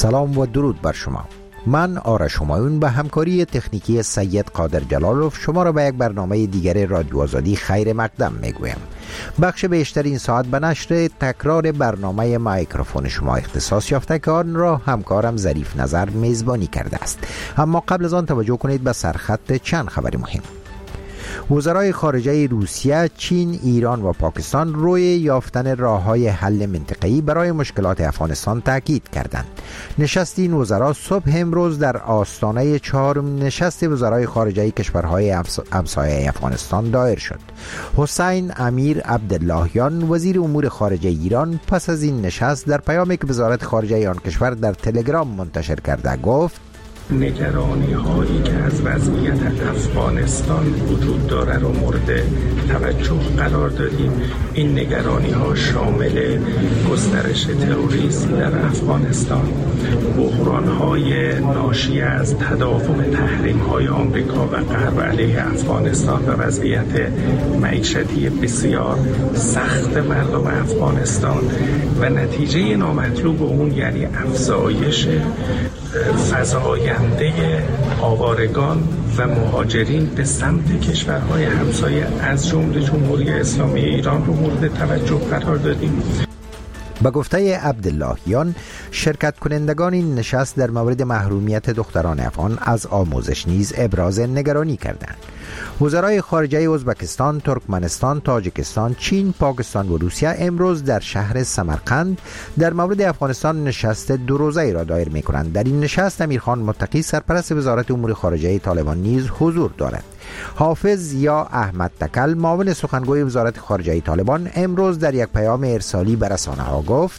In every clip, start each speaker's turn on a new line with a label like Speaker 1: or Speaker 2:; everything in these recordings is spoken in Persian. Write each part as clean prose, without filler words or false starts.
Speaker 1: سلام و درود بر شما. من آرش همایون به همکاری تکنیکی سید قادر جلالوف شما را به یک برنامه دیگر رادیو آزادی خیر مقدم میگویم. بخش بیشتر این ساعت به نشر تکرار برنامه مایکروفون شما اختصاص یافته که آن را همکارم ظریف نظر میزبانی کرده است. اما قبل از آن توجه کنید به سرخط چند خبر مهم. وزرای خارجه روسیه، چین، ایران و پاکستان روی یافتن راه‌های حل منطقه‌ای برای مشکلات افغانستان تاکید کردند. نشست این وزرا صبح امروز در آستانه چهارمین نشست وزرای خارجه کشورهای همسایه افغانستان دایر شد. حسین امیر عبداللهیان وزیر امور خارجه ایران پس از این نشست در پیامی که وزارت خارجه آن کشور در تلگرام منتشر کرده گفت:
Speaker 2: نگرانی هایی که از وضعیت افغانستان وجود داره رو مورد توجه قرار دادیم. این نگرانی ها شامل گسترش تروریسم در افغانستان، بحران های ناشی از تداوم تحریم های آمریکا و غرب علیه افغانستان و وضعیت معیشتی بسیار سخت مردم افغانستان و نتیجه نامطلوب اون یعنی افزایش فزاینده آوارگان و مهاجرین به سمت کشورهای همسایه از جمله جمهوری اسلامی ایران رو مورد توجه قرار دادیم.
Speaker 1: به گفته عبداللهیان، شرکت کنندگان این نشست در مورد محرومیت دختران افغان از آموزش نیز ابراز نگرانی کردند. وزرای خارجه ازبکستان، ترکمنستان، تاجیکستان، چین، پاکستان و روسیه امروز در شهر سمرقند در مورد افغانستان نشست دو روزه‌ای را دایر می‌کنند. در این نشست امیرخان متقی سرپرست وزارت امور خارجه طالبان نیز حضور دارد. حافظ یا احمد تکل معاون سخنگوی وزارت خارجه طالبان امروز در یک پیام ارسالی به رسانه‌ها گفت: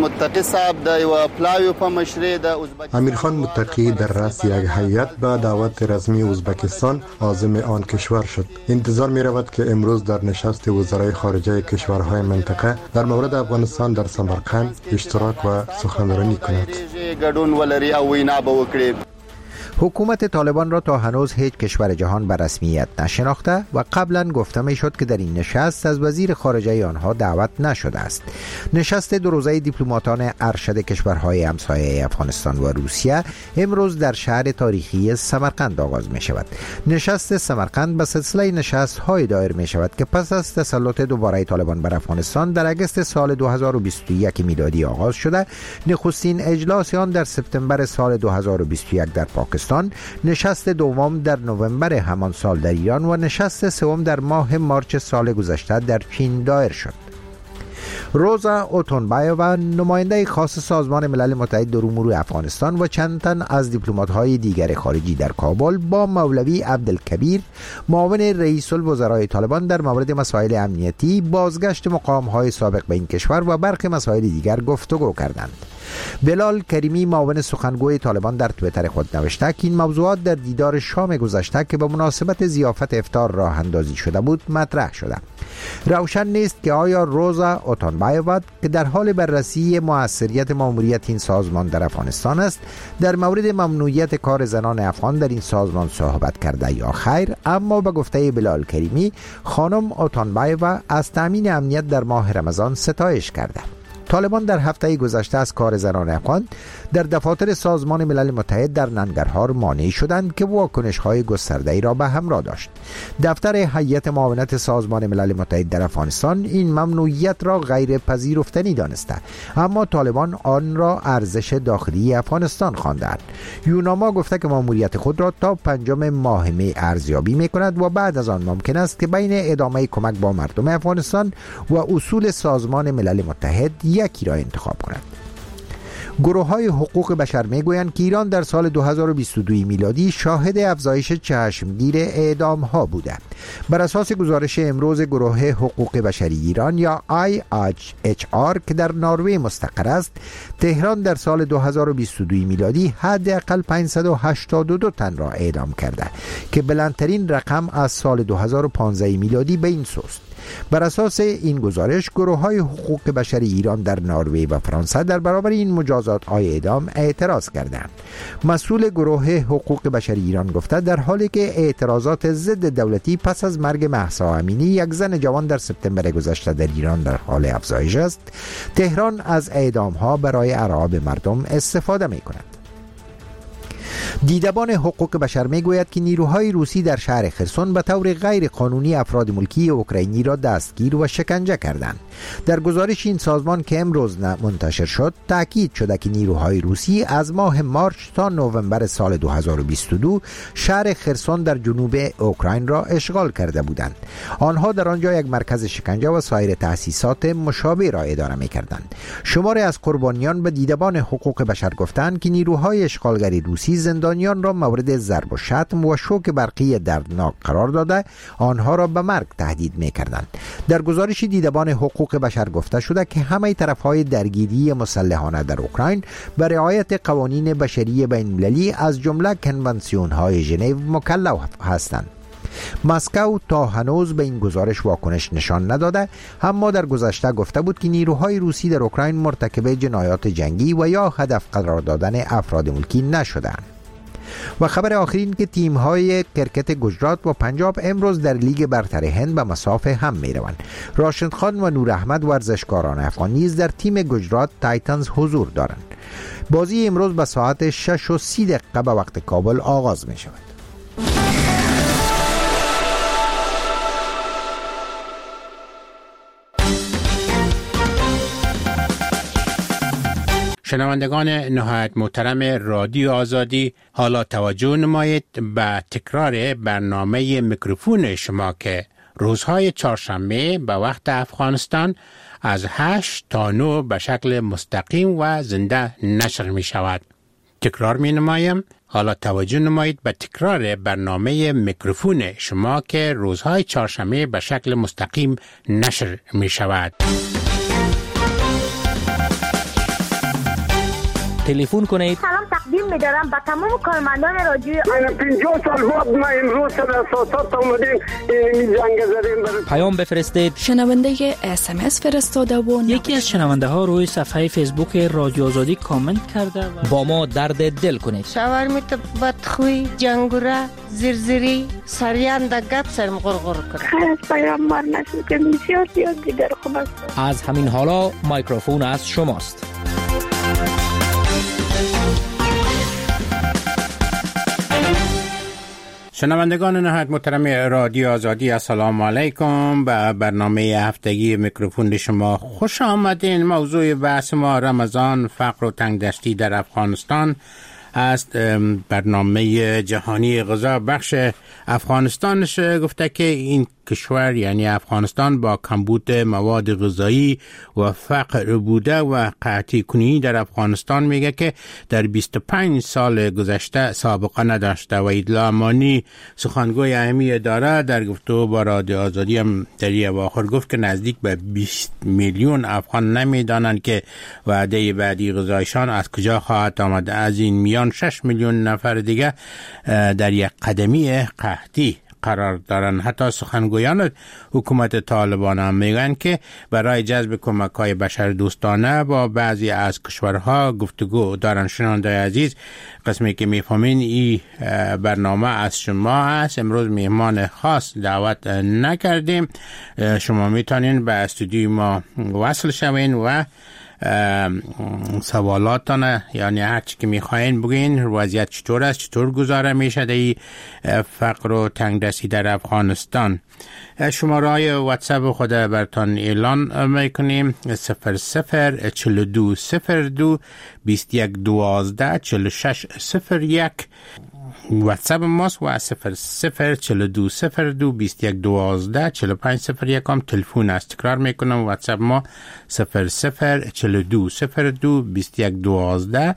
Speaker 3: امیرخان متقی در رأس یک هیئت به دعوت رسمی ازبکستان عازم آن کشور شد. انتظار می رود که امروز در نشست وزرای خارجه کشورهای منطقه در مورد افغانستان در سمرقند اشتراک و سخنرانی کند.
Speaker 1: حکومت طالبان را تا هنوز هیچ کشور جهان به رسمیت نشناخته و قبلا گفته می شد که در این نشست از وزیر خارجه آنها دعوت نشده است. نشست دو روزه دیپلماتان ارشد کشورهای همسایه افغانستان و روسیه امروز در شهر تاریخی سمرقند آغاز می شود. نشست سمرقند به سلسله نشست های دایر می شود که پس از تسلط دوباره طالبان بر افغانستان در اگست سال 2021 میلادی آغاز شده، نخستین اجلاس آن در سپتامبر سال 2021 در پاکستان، نشست دوم در نوامبر همان سال در ایران و نشست سوم در ماه مارچ سال گذشته در چین دایر شد. روزا اوتونبایووا نماینده خاص سازمان ملل متحد در امور افغانستان و چند تن از دیپلمات‌های دیگر خارجی در کابل با مولوی عبدالکبیر معاون رئیس الوزرای طالبان در مورد مسائل امنیتی، بازگشت مقام‌های سابق به این کشور و برخی مسائل دیگر گفتگو کردند. بلال کریمی معاون سخنگوی طالبان در توییتر خود نوشته که این موضوعات در دیدار شام گذشته که به مناسبت ضیافت افطار راه اندازی شده بود مطرح شده. روشن نیست که آیا روزا اوتونبایووا که در حال بررسی موثریت ماموریت این سازمان در افغانستان است در مورد ممنوعیت کار زنان افغان در این سازمان صحبت کرده یا خیر، اما به گفته بلال کریمی خانم اوتونبایووا از تامین امنیت در ماه رمضان ستایش کرده. طالبان در هفته گذشته از کار زنان افغان در دفاتر سازمان ملل متحد در ننگرهار مانع شدند که واکنش‌های گسترده‌ای را به همراه داشت. دفتر هیئت معاونت سازمان ملل متحد در افغانستان این ممنوعیت را غیر پذیرفتنی دانسته، اما طالبان آن را ارزش داخلی افغانستان خواندند. یوناما گفته که ماموریت خود را تا 5 ماه می ارزیابی می‌کند و بعد از آن ممکن است که بین ادامه کمک با مردم افغانستان و اصول سازمان ملل متحد یکی را انتخاب کند. گروه‌های حقوق بشر میگویند که ایران در سال 2022 میلادی شاهد افزایش چشمگیر اعدام‌ها بوده. بر اساس گزارش امروز گروه حقوق بشری ایران یا IHR که در نروژ مستقر است، تهران در سال 2022 میلادی حداقل 582 تن را اعدام کرده که بلندترین رقم از سال 2015 میلادی به این سوست. بر اساس این گزارش گروه‌های حقوق بشر ایران در نروژ و فرانسه در برابر این مجازات‌های اعدام اعتراض کردند. مسئول گروه حقوق بشر ایران گفته در حالی که اعتراضات ضد دولتی پس از مرگ مهسا امینی یک زن جوان در سپتامبر گذشته در ایران در حال افزایش است، تهران از اعدام‌ها برای ارعاب مردم استفاده می‌کند. دیدبان حقوق بشر میگوید که نیروهای روسی در شهر خرسون به طور غیر قانونی افراد ملکی اوکراینی را دستگیر و شکنجه کردند. در گزارش این سازمان که امروز منتشر شد تاکید شده که نیروهای روسی از ماه مارچ تا نوامبر سال 2022 شهر خرسون در جنوب اوکراین را اشغال کرده بودند. آنها در آنجا یک مرکز شکنجه و سایر تأسیسات مشابه را اداره می‌کردند. شماری از قربانیان به دیدبان حقوق بشر گفتند که نیروهای اشغالگری روسی زندانیان را مورد ضرب و شتم و شوک برقی دردناک قرار داده آنها را به مرگ تهدید می‌کردند. در گزارش دیدبان حقوق بشر گفته شده که همه طرف‌های درگیری مسلحانه در اوکراین به رعایت قوانین بشری بین‌المللی از جمله کنوانسیون‌های ژنو مکلف هستند. مسکو تا هنوز به این گزارش واکنش نشان نداده، اما در گذشته گفته بود که نیروهای روسی در اوکراین مرتکب جنایات جنگی و یا هدف قرار دادن افراد ملکی نشدند. و خبر آخرین که تیم‌های کرکت گجرات و پنجاب امروز در لیگ برتر هند به مسافه هم می‌روند. راشد خان و نور احمد ورزشکاران افغان نیز در تیم گجرات تایتنز حضور دارند. بازی امروز به ساعت 6:30 به وقت کابل آغاز می‌شود.
Speaker 4: شنوندگان نهایت محترم رادیو آزادی، حالا توجه نمایید به تکرار برنامه میکروفون شما که روزهای چهارشنبه به وقت افغانستان از 8 تا 9 به شکل مستقیم و زنده نشر می شود. تکرار می نمایم، حالا توجه نمایید به تکرار برنامه میکروفون شما که روزهای چهارشنبه به شکل مستقیم نشر می شود.
Speaker 5: تلفن کنید.
Speaker 6: سلام تقدیم می‌دارم به تمام کارمندان رادیو.
Speaker 7: من 50 سال بعد ما امروز در اساسات اومدیم این جنگ زدیم.
Speaker 5: پیام بفرستید.
Speaker 8: شنونده SMS فرستاده و
Speaker 9: یکی از شنونده ها روی صفحه فیسبوک رادیو آزادی کامنت کرده و
Speaker 5: با ما درد دل کنید.
Speaker 10: شاورمیت بدخوی، جنگوره، زرزری، سریان در گپ سرم غرغر کرد.
Speaker 6: خیلی پیامبر نشد که بسیار زیاد دیگر خوب است.
Speaker 5: از همین حالا میکروفون از شماست.
Speaker 4: شنوندگان نهایت محترم رادیو آزادی، السلام علیکم. به برنامه هفتگی میکروفون شما خوش آمدین. موضوع بحث ما رمضان، فقر و تنگدستی در افغانستان است. برنامه جهانی غذا بخش افغانستانش گفته که این کشور یعنی افغانستان با کمبود مواد غذایی و فقر بوده و قحطی کنی در افغانستان میگه که در 25 سال گذشته سابقه نداشته و ایدلامانی سخنگوی اهمی اداره در گفتگو با رادیو آزادی هم در اواخر گفت که نزدیک به 20 میلیون افغان نمیدانند که وعده بعدی غذایشان از کجا خواهد آمد. از این میان 6 میلیون نفر دیگه در یک قدمی قحطی قرار دارن. حتی سخنگویان حکومت طالبان هم میگن که برای جذب کمک‌های بشر دوستانه با بعضی از کشورها گفتگو دارن. شنوندگان عزیز، قسمی که میفهمین این برنامه از شما است. امروز مهمان خاص دعوت نکردیم. شما میتونین به استودیوی ما وصل شوین و سوالاتان یعنی هر چی که میخواین بگین. وضعیت چطور است، چطور گذاره میشه در فقر و تنگدستی در افغانستان. شماره واتساپ خود براتون اعلان میکنیم 004202 2112 4601 واتساپ ماست و 004202 2112 4501 هم تلفن است. تکرار میکنم واتساپ ما 004202 2112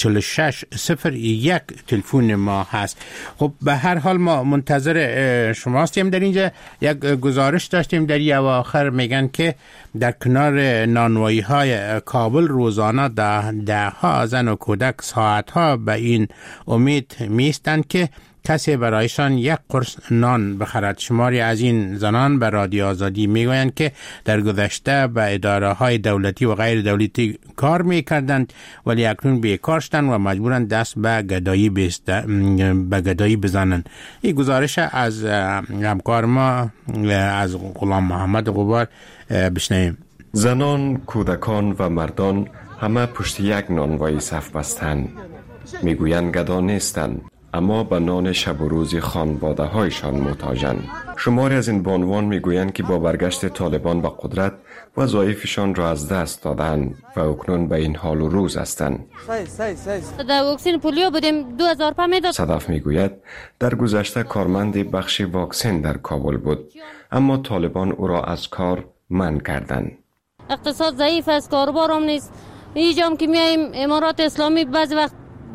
Speaker 4: 4601 تلفن ما هست. خب به هر حال ما منتظر شما هستیم. در اینجا یک گزارش داشتیم در اواخر میگن که در کنار نانوایی های کابل روزانه ده ها زن و کودک ساعت ها به این امید میستند که کسی برایشان یک قرص نان بخرد. شماری از این زنان به رادیو آزادی میگویند که در گذشته به اداره های دولتی و غیر دولتی کار میکردند ولی اکنون بیکار شدند و مجبورند دست به گدایی بزنند. این گزارش از همکار ما از غلام محمد غبار بشنویم.
Speaker 11: زنان، کودکان و مردان همه پشت یک نانوایی صف بستند. میگویند گدا نیستند اما به نان شب و روز خانواده هایشان محتاجند. شماری از این بانوان میگویند که با برگشت طالبان به قدرت وظایفشان را از دست دادند و اکنون به این حال و روز هستند.
Speaker 12: در واکسن پولیو بودیم 2000 پا میداد.
Speaker 11: صدف میگوید در گذشته کارمند بخش واکسن در کابل بود اما طالبان او را از کار منع کردند.
Speaker 12: اقتصاد ضعیف است، کاروبار هم نیست. اینجام که میایم امارات اسلامی بعضی وقت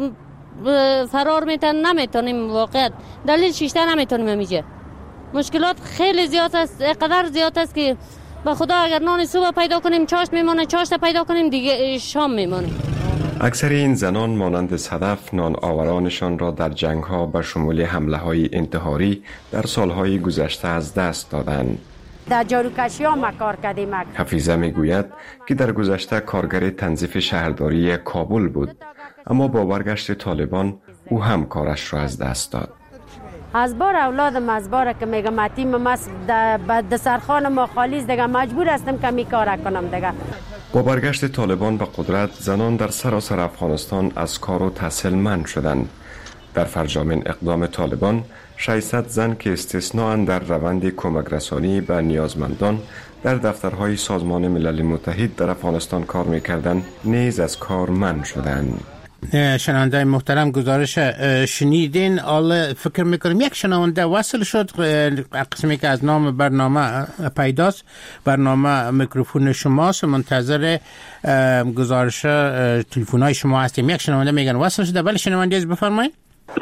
Speaker 12: فرار نمیتونیم واقعیت دلیل شیشته نمیتونیم همیشه. مشکلات خیلی زیاد است، قدر زیاد است که به خدا اگر نان صبح پیدا کنیم چاشت میمونه، چاشت پیدا کنیم دیگه شام میمونه.
Speaker 11: اکثر این زنان مانند صدف نان آورانشان را در جنگ ها به شمول حمله های انتحاری در سالهای گذشته از دست دادند.
Speaker 13: در جاروکشی ها ما کار کردیم.
Speaker 11: حفیظه میگوید که در گذشته کارگر تنظیف شهرداری کابل بود اما با برگشت طالبان او هم کارش را از دست داد.
Speaker 13: از بار اولادم از بار که میگم اتیم مس د سرخان ما خالیز دیگه مجبور هستم که می کار کنم دیگه.
Speaker 11: با برگشت طالبان به قدرت زنان در سراسر افغانستان از کار و تحصیل منع شدند. در فرجامین اقدام طالبان 600 زن که استثناء در روند کمک رسانی به نیازمندان در دفترهای سازمان ملل متحد در افغانستان کار می‌کردند نیز از کار منع شدند.
Speaker 4: شنونده محترم گزارش شنیدین. حالا فکر میکنم یک شنونده وصل شد، قسمی که از نام برنامه پیداست. برنامه میکروفون شماست، منتظر گزارش تلفن‌های شما هستیم. یک شنونده میگن وصل شده. بله شنونده از بفرمایید.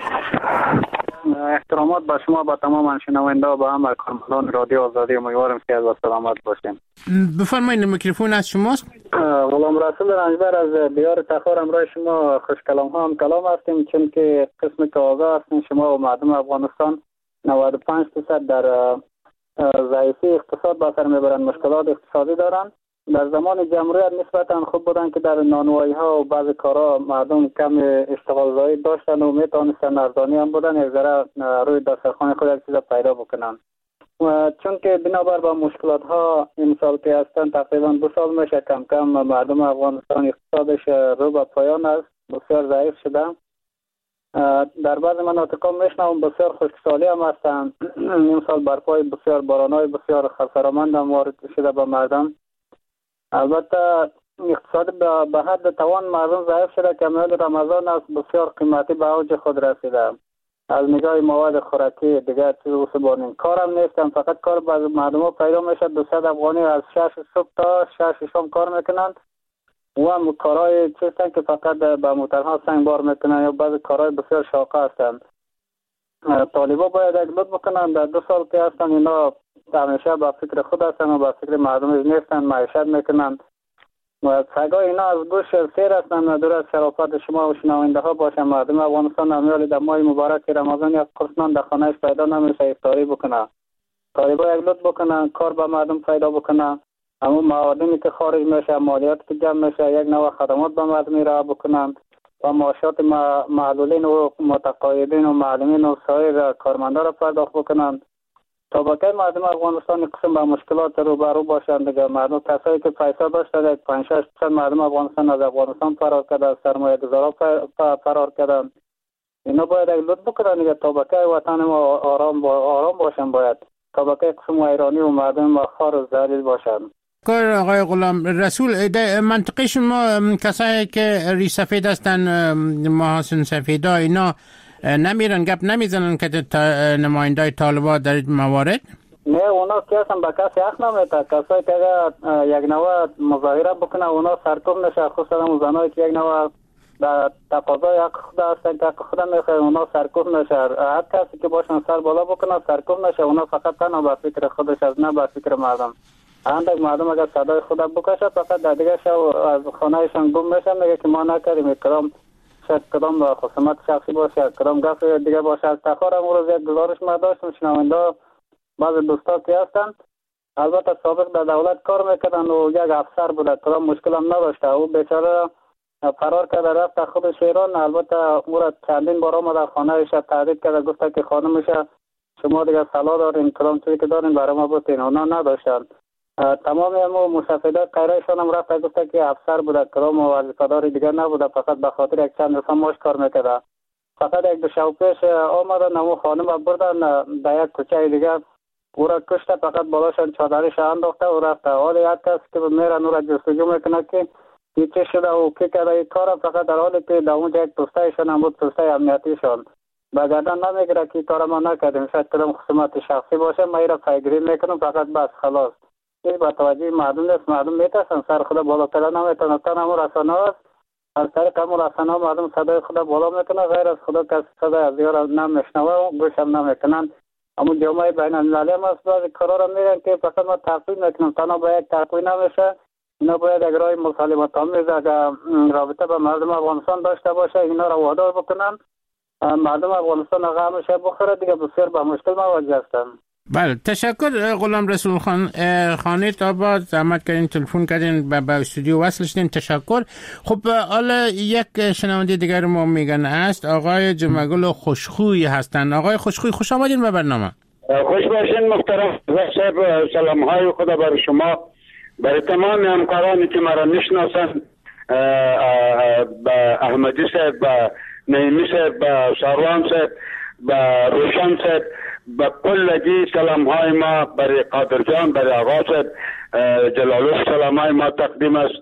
Speaker 14: احترامات به شما، با تمام شنونده و به همه کارمندان رادیو آزادی. امیدوارم که از سلامت باشیم.
Speaker 4: بفرمایید میکروفون از شماست.
Speaker 14: غلام رسول رنجبر از دیار تخار همراه شما خوش کلام ها هم کلام هستیم، چون که قسم که آگاه هستیم شما و مردم افغانستان 95% در ضعیفی اقتصاد به سر میبرند، مشکلات اقتصادی دارند. در زمان جمهوریت نسبتا خوب بودن که در نانوایی ها و بعض کارها مردم کم اشتغال زایی داشتن و میتونستن ارزانی هم بودن، یک ذره روی دسترخوان خود یک چیز پیدا بکنن. چون که بنابر با مشکلات ها این سال که هستن تقریبا 2 سال میشه کم کم مردم افغانستان اقتصادش رو به پایان است، بسیار ضعیف شده. در بعض مناطق میشنوم بسیار خشکسالی هم هستن. این سال برپای بسیار بارانهای بسیار خسارمند هم وارد شده به مردم. البته اقتصاد به حد توان مردم ضعیف شده که ماه رمضان است بسیار قیمتی به اوج خود رسیده. از نگاه مواد خوراکی دیگر چیز وسبانیم کارم نیستن، فقط کار بعض مردم ها پیدا میشه 200 افغانی از 6 صبح تا 6 شام کار میکنند و هم کارهای چیستن که فقط به موترها سنگ بار میکنن یا بعض کارهای بسیار شاقه هستند. طالبا باید اقدام بکنن. در 2 سال که هستن اینا همیشه با فکر خود هستن و با فکر مردم نیستن، معیشت میکنن و سگای اینا از گوش سیر هستن. دور از شرافت شما و شنونده ها باشن، مردم افغانستان همیالی در ماه مبارک رمضان یک قرص نان در خانهش پیدا نمیشه افطاری بکنه. طالبا اقدام بکنن، کار به مردم پیدا بکنن، اما معادنی که خارج میشه، مالیات که جمع میشه، یک نوع خدمات به مردم ارائه بکنن و معاشات معلولین و متقاعدین و معلمین و سایر کارمندان را پرداخت بکنن. طبقه مردم افغانستان قسم به مشکلات روبرو باشند دیگه. مردم کسایی که پیسه داشتن 5-6% مردم افغانستان از افغانستان فرار کرده، از سرمایه گذارا فرار کردن. اینا باید لطف بکنن دیگه. طبقه وطن ما آرام باشن، باید طبقه قسم ایرانی و مردم ما خار و ذلیل باشن.
Speaker 4: کار آقای غلام رسول، منطقه شما کسایی که ری سفید هستن، محاسن سفیدا، اینا نمیرن گپ نمیزنن که نمایندای طالبا در این موارد؟
Speaker 14: نه، اونا که اصلا با کسی حق نمیده. کسایی که یک نوع مظاهره بکنه اونا سرکوب نشه، خصوصا زنایی که یک نوع تقاضای حق خود هستن که حق خود میخواه اونا سرکوب نشه. هر کسی که باشن سر بالا بکنه سرکوب نشه. اونا فقط تنها با فکر خودش از نه با فکر مردم. اندک مردم اگر صدای خود بکشه فقط در دیگه شو از خانهشان گم میشن، میگه که ما نکردیم. اکرام شاید کدام خصومت شخصی باشه کدام گپ دیگه باشه. از تخار امروز یک گزارش ما داشتم شنونده بعض دوستا که هستند البته سابق در دولت کار میکردن و یک افسر بوده کدام مشکل هم نداشته. او بیچاره فرار کرده رفت خودش ایران. البته او را چندین بار آمده خانه‌اش تهدید کرده گفته که خانمش شما دیگه سلا دارین کدام چیزی که دارین برای ما بتین. اونا نداشتن. تمام همو مستفیده غیرشان هم رفت گفته که افسر بوده کدام وظیفه‌دار دیگه نبوده فقط به خاطر یک چند روز ماش کار میکرده. فقط یک دو شب پیش آمدن نمو خانم بردن در یک کوچه دیگه او را کشته فقط بالاشان چادرش انداخته و رفته. حال یک کس که میرن او را جستجو میکنه که چه شده و کی کرده این کار فقط در حالی که در اونجا یک دوستایشان هم بود دوستای امنیتیشان به گردن نمیگیره که کار ما نکردیم شاید کدام خصومت شخصی باشه ما را پیگیری میکنم فقط بس خلاص. این با توجه مردم نیست. مردم میترسن سر خدا بالاتر نمیتونن تا همون رسانه هست از طریق همون رسانه مردم صدای خدا بالا میکنه غیر از خدا کسی صدای از دیگر نمیشنوه و گوش هم نمیکنن. همون جامعه بین المللی هم از بعضی کارا را میرن که فقط ما تقویم میکنم تنها با یک تقویم نمیشه. اینا باید اگر رای مسالمت آمیز اگر رابطه با مردم افغانستان داشته باشه اینا را وادار بکنن مردم افغانستان غمش بخوره دیگه بسیار به مشکل مواجه هستن.
Speaker 4: بله تشکر غلام رسول خان خانه تا زحمت کردین تلفن کردین به استودیو وصل شدین تشکر. خب حالا یک شنونده دیگر ما میگن است آقای جمعگل خوشخوی هستن. آقای خوشخوی خوش آمدین به برنامه.
Speaker 15: خوش باشین محترم صاحب. سلام های خدا بر شما برای تمام همکارانی که مرا میشناسن با احمدی صاحب با نعیمی صاحب با ساروان صاحب با روشن صاحب با کلگی سلام های ما برای قادر جان برای آقا صاحب جلالوف سلام های ما تقدیم است.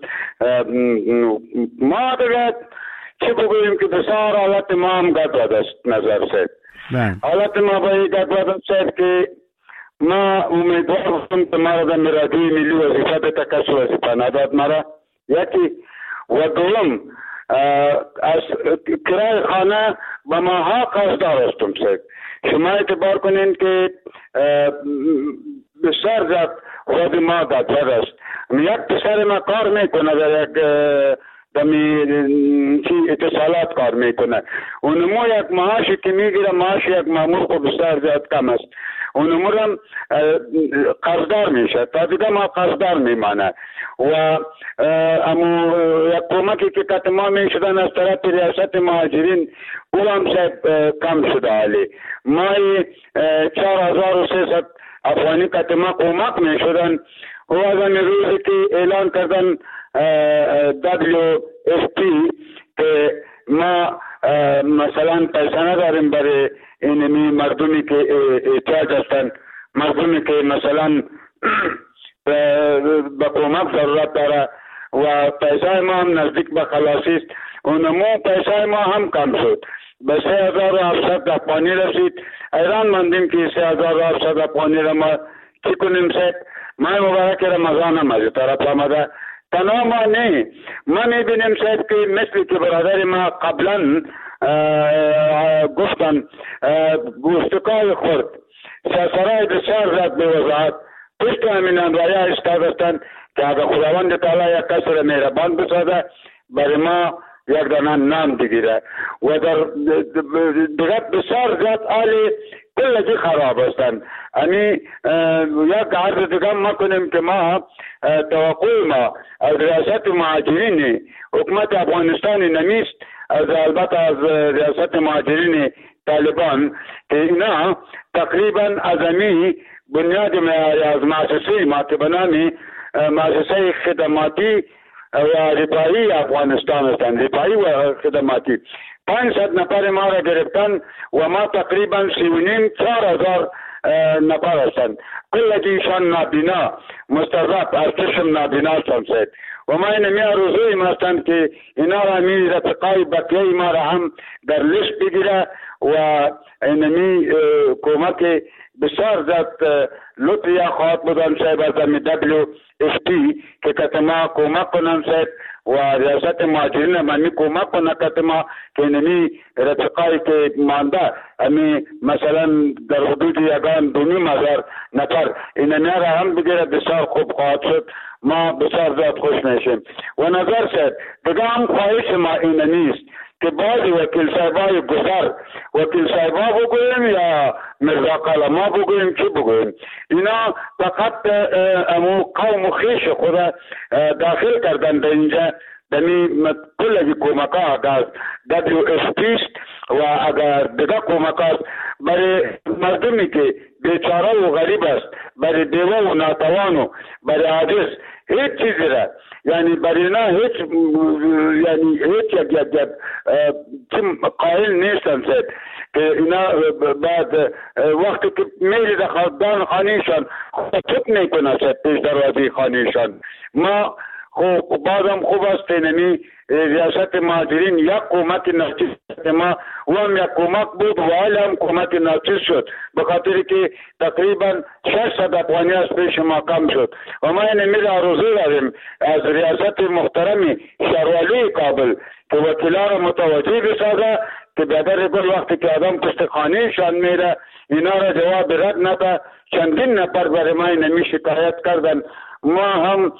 Speaker 15: ما دیگه چه بگوییم که بسیار حالت ما هم گدواد است نظر صاحب. حالت ما با این گدواد است که ما امیدوار هستم که مرا در رادیوی ملی وظیفه به کس وظیفه نداد مرا یکی و دوم از کرای خانه به ماها قصدار هستم صاحب. شما اعتبار کنین که بسیار زیاد خود ما گدواد است. یک پسر ما کار میکنه در یک اتصالات کار میکنه اونمو یک معاشی که میگیره معاش یک مامور خب بسیار زیاد کم است اونمو هم قرضدار میشه تا دیگه ما قرضدار میمانه و امو یک کمکی که کت ما میشدن از طرف ریاست مهاجرین اونم کم شده حالی ما 4300 افغانی کت ما کمک میشدن و از این روزی که اعلان کردن WFP که ما مثلا پیسه نداریم برای اینمی مردمی که احتیاج هستن مردمی که مثلا به کمک ضرورت داره و پیسه ما هم نزدیک به خلاصی است اونمو پیسه ما هم کم شد به 3700 افغانی رسید. ایران ماندیم که 3700 افغانی را ما چی کنیم صاحب. ماه مبارک رمضان هم از طرف آمده تنها ما نه ما میبینیم صاحب که مثل که برادر ما قبلا گفتن گوشتکای خورد سرسرای بسیار زد به وضاحت پشت همین رایه استادستن که اگر خداوند تعالی یک کس را مهربان بسازه برای ما یک دانه نام بگیره و در دیگر بسیار زد آلی کلگی خراب هستند. یعنی یک عرض دیگه ما کنیم که ما توقع ما از ریاست مهاجرین حکومت افغانستان نمیست از البته از ریاست مهاجرین طالبان که اینا تقریبا ازمی بنیاد از مؤسسه ماتبنامی مؤسسه خدماتی و رفاهی افغانستان هستند رفاهی و خدماتی 500 نفر ما را گرفتن و ما تقریبا 3,500 نفر هستند کلگیشان نابینا مستضعف از چشم نابینا هستند و ما اینمی آرزوی ما هستند که اینا را می رفقای بقیه ما را هم در لیست بگیره و اینمی کمک بسیار زد لطفی خواهد بودن صاحب از امی WFP که کتما کمک کنن صاحب و ریاست مهاجرین منی کمک کنن کتما که اینمی رفقایی که مانده امی مثلا در حدود 1,500 نفر اینمی را هم بگیره بسیار خوب خواهد شد. ما بسیار زیاد خوش میشیم و نظر صاحب دیگه هم خواهش ما اینمیست که بعضی وکیل صاحبای گذر وکیل صاحبا بگویم یا مرزا قلما بگویم چی بگویم، اینا فقط امو قوم خیش خود داخل کردن در اینجا. دمی کل کمک ها اگر WFP و اگر دیگر کمک هست برای مردمی که بیچاره و غریب است، برای دیوه و ناتوانو، برای عاجز، هیچ چیزی را یعنی برای اینا هیچ قائل نیستن سید که اینا بعد وقتی که میری در خاندان خانیشان خطب نیکنه سید پیش دروازی خانیشان. ما خب بعدم خوب است نمی ریاست مهاجرین یک کمک ناچیز ما و هم یک کمک بود و حال هم کمک ناچیز شد به خاطر که تقریبا 600 افغانی از پیش ما کم شد و ما نمی آرزو داریم از ریاست محترم شهروالی کابل که وکیلا را متوجه بسازه که بدر گل وقتی که آدم پشت خانهشان میره اینا را جواب رد نده. چندین نفر برای ما نمی شکایت کردن. ما هم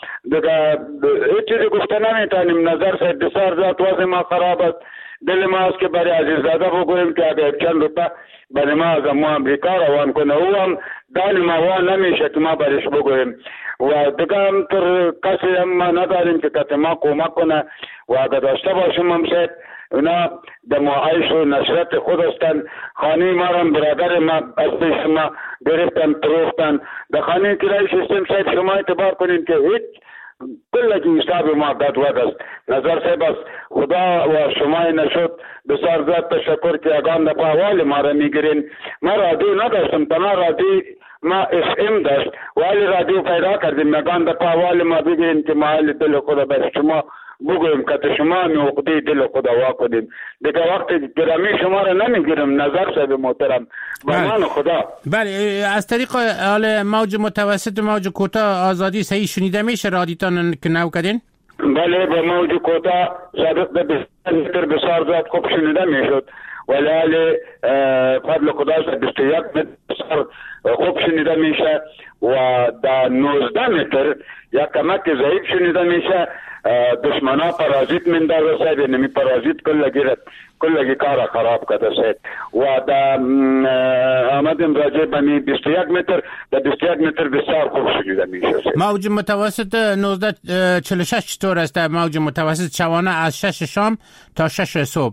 Speaker 15: هیچ چیزی گفته نمیتونیم. نظر سید بسیار زیاد وضع ما خراب است. دل ما است که برای عزیززاده بگویم که اگر چند روپه برای ما از ما امریکا روان کنه او هم دان ما وان نمیشه که ما برش بگویم و دیگه هم تر کسی هم ما نداریم که کسی ما کمک کنه و اگر داشته باشیم هم سید اونا در معایش و نشرت خود هستند. خانه ما را برادر ما از پیش ما گرفتن پروختن. در خانه کرای سیستم صاحب شما اعتبار کنین که هیچ کل حساب ما دادود است. نظر صاحب است خدا و شما نشد بسیار زیاد تشکر که اگان دفعه احوال ما را میگیرین. ما رادیو نداشتم، تنها رادیو ما FM داشت ولی رادیو پیدا کردیم اگان دفعه احوال ما بگیرین که محل دل خدا بر شما بگویم که شما می عقده دل خدا واکنیم. دیگه وقت گرامی شما را نمیگیرم نظر صاحب محترم بمان خدا.
Speaker 4: بله از طریق حال موج متوسط موج کوتاه آزادی صحیح شنیده میشه رادیتان که نو کردین؟
Speaker 15: بله با موج کوتاه صادق به 20 متر بسیار زیاد خوب شنیده میشد ولی فضل خدا 21 متر بسیار خوب شنیده میشه و در 19 متر یک کمک ضعیف شنیده میشه. دشمنا پرازیت مندازه سید نمی پرازیت کلگی کار خراب کرده سید و در آمدیم راجع بمی 21 متر در 21 متر بسیار خوب شنیده میشه.
Speaker 4: موج متوسط 1946 چطور است؟ موج متوسط شبانه از 6 شام تا 6 صبح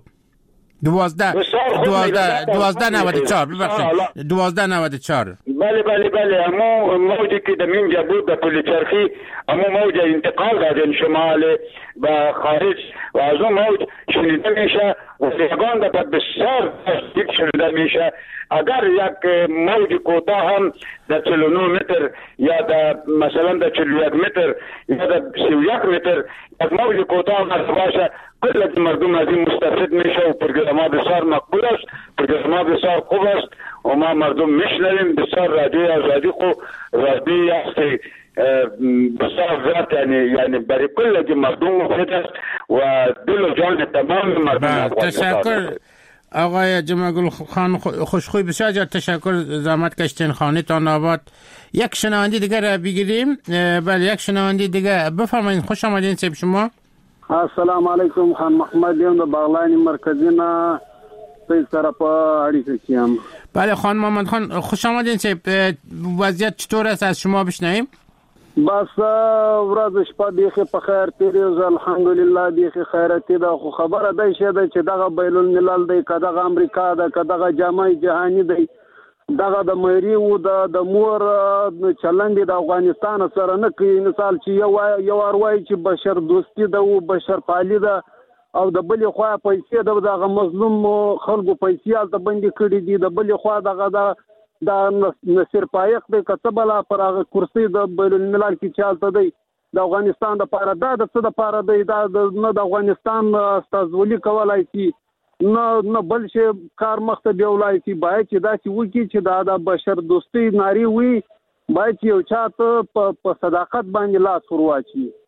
Speaker 4: 1294 ببخشید 1294.
Speaker 15: بله اما موجی که در اینجا بود در پل چرخی اما موج انتقال دادن شمال و خارج و از اون موج شنیده میشه و یگان دفعه بسیار دیگ شنیده میشه. اگر یک موج کوتاه هم در 49 متر یا در مثلا در 41 متر یا در 31 متر یک موج کوتاه هم باشه کل مردم از این مستفید میشه و پروگرام بسیار مقبول است، پروگرام بسیار خوب است و ما مردم میشنویم. بسیار رادیو آزادی خو رادیو است بسیار زیاد یعنی برای کل مردم مفید است و دل و جان تمام مردم افغانستان.
Speaker 4: تشکر آقای جمعگل خان خوشخوی، بسیار زیاد تشکر، زحمت کشتین، خانه تان آباد. یک شنونده دیگر را بگیریم. بله یک شنونده دیگر بفرمایید. خوش آمدین سیب شما.
Speaker 16: السلام علیکم، خان محمد یم د بغلان مرکزی نه په طرف اړیکه کیم.
Speaker 4: بله خان محمد خان خوش آمدین سیب. وضعیت چطور است از شما بشنویم؟
Speaker 16: بس ورځ شپه بیخي په خیر تیریږي الحمدلله بیخي خیرتي ده خو خبره ده چې دغه بین الملل دی که دغه امریکا ده که دغه جامعه جهانی دی دغه د مېری و د مور چلند د افغانستان سره نه کوي. مثال چې یو وایي چې بشر دوستی ده او بشر پالی ده او د بلې خوا پیسې دغه مظلوم خلکو پیسې هلته بندي کړي دي. د بلې خوا دغه دا نصیر پایق دی که څه بلا پر هغه کرسي د بین الملل کې چې هلته دی د افغانستان دپاره دا د څه دپاره دی دا نه د افغانستان استازولي کولی شي نه بل شي کار مخته بیولای شي. باید چې داسې وکړي چې دا د بشر دوستۍ نارې وي، باید چې یو چا ته په صداقت باندې لاس ور واچوي.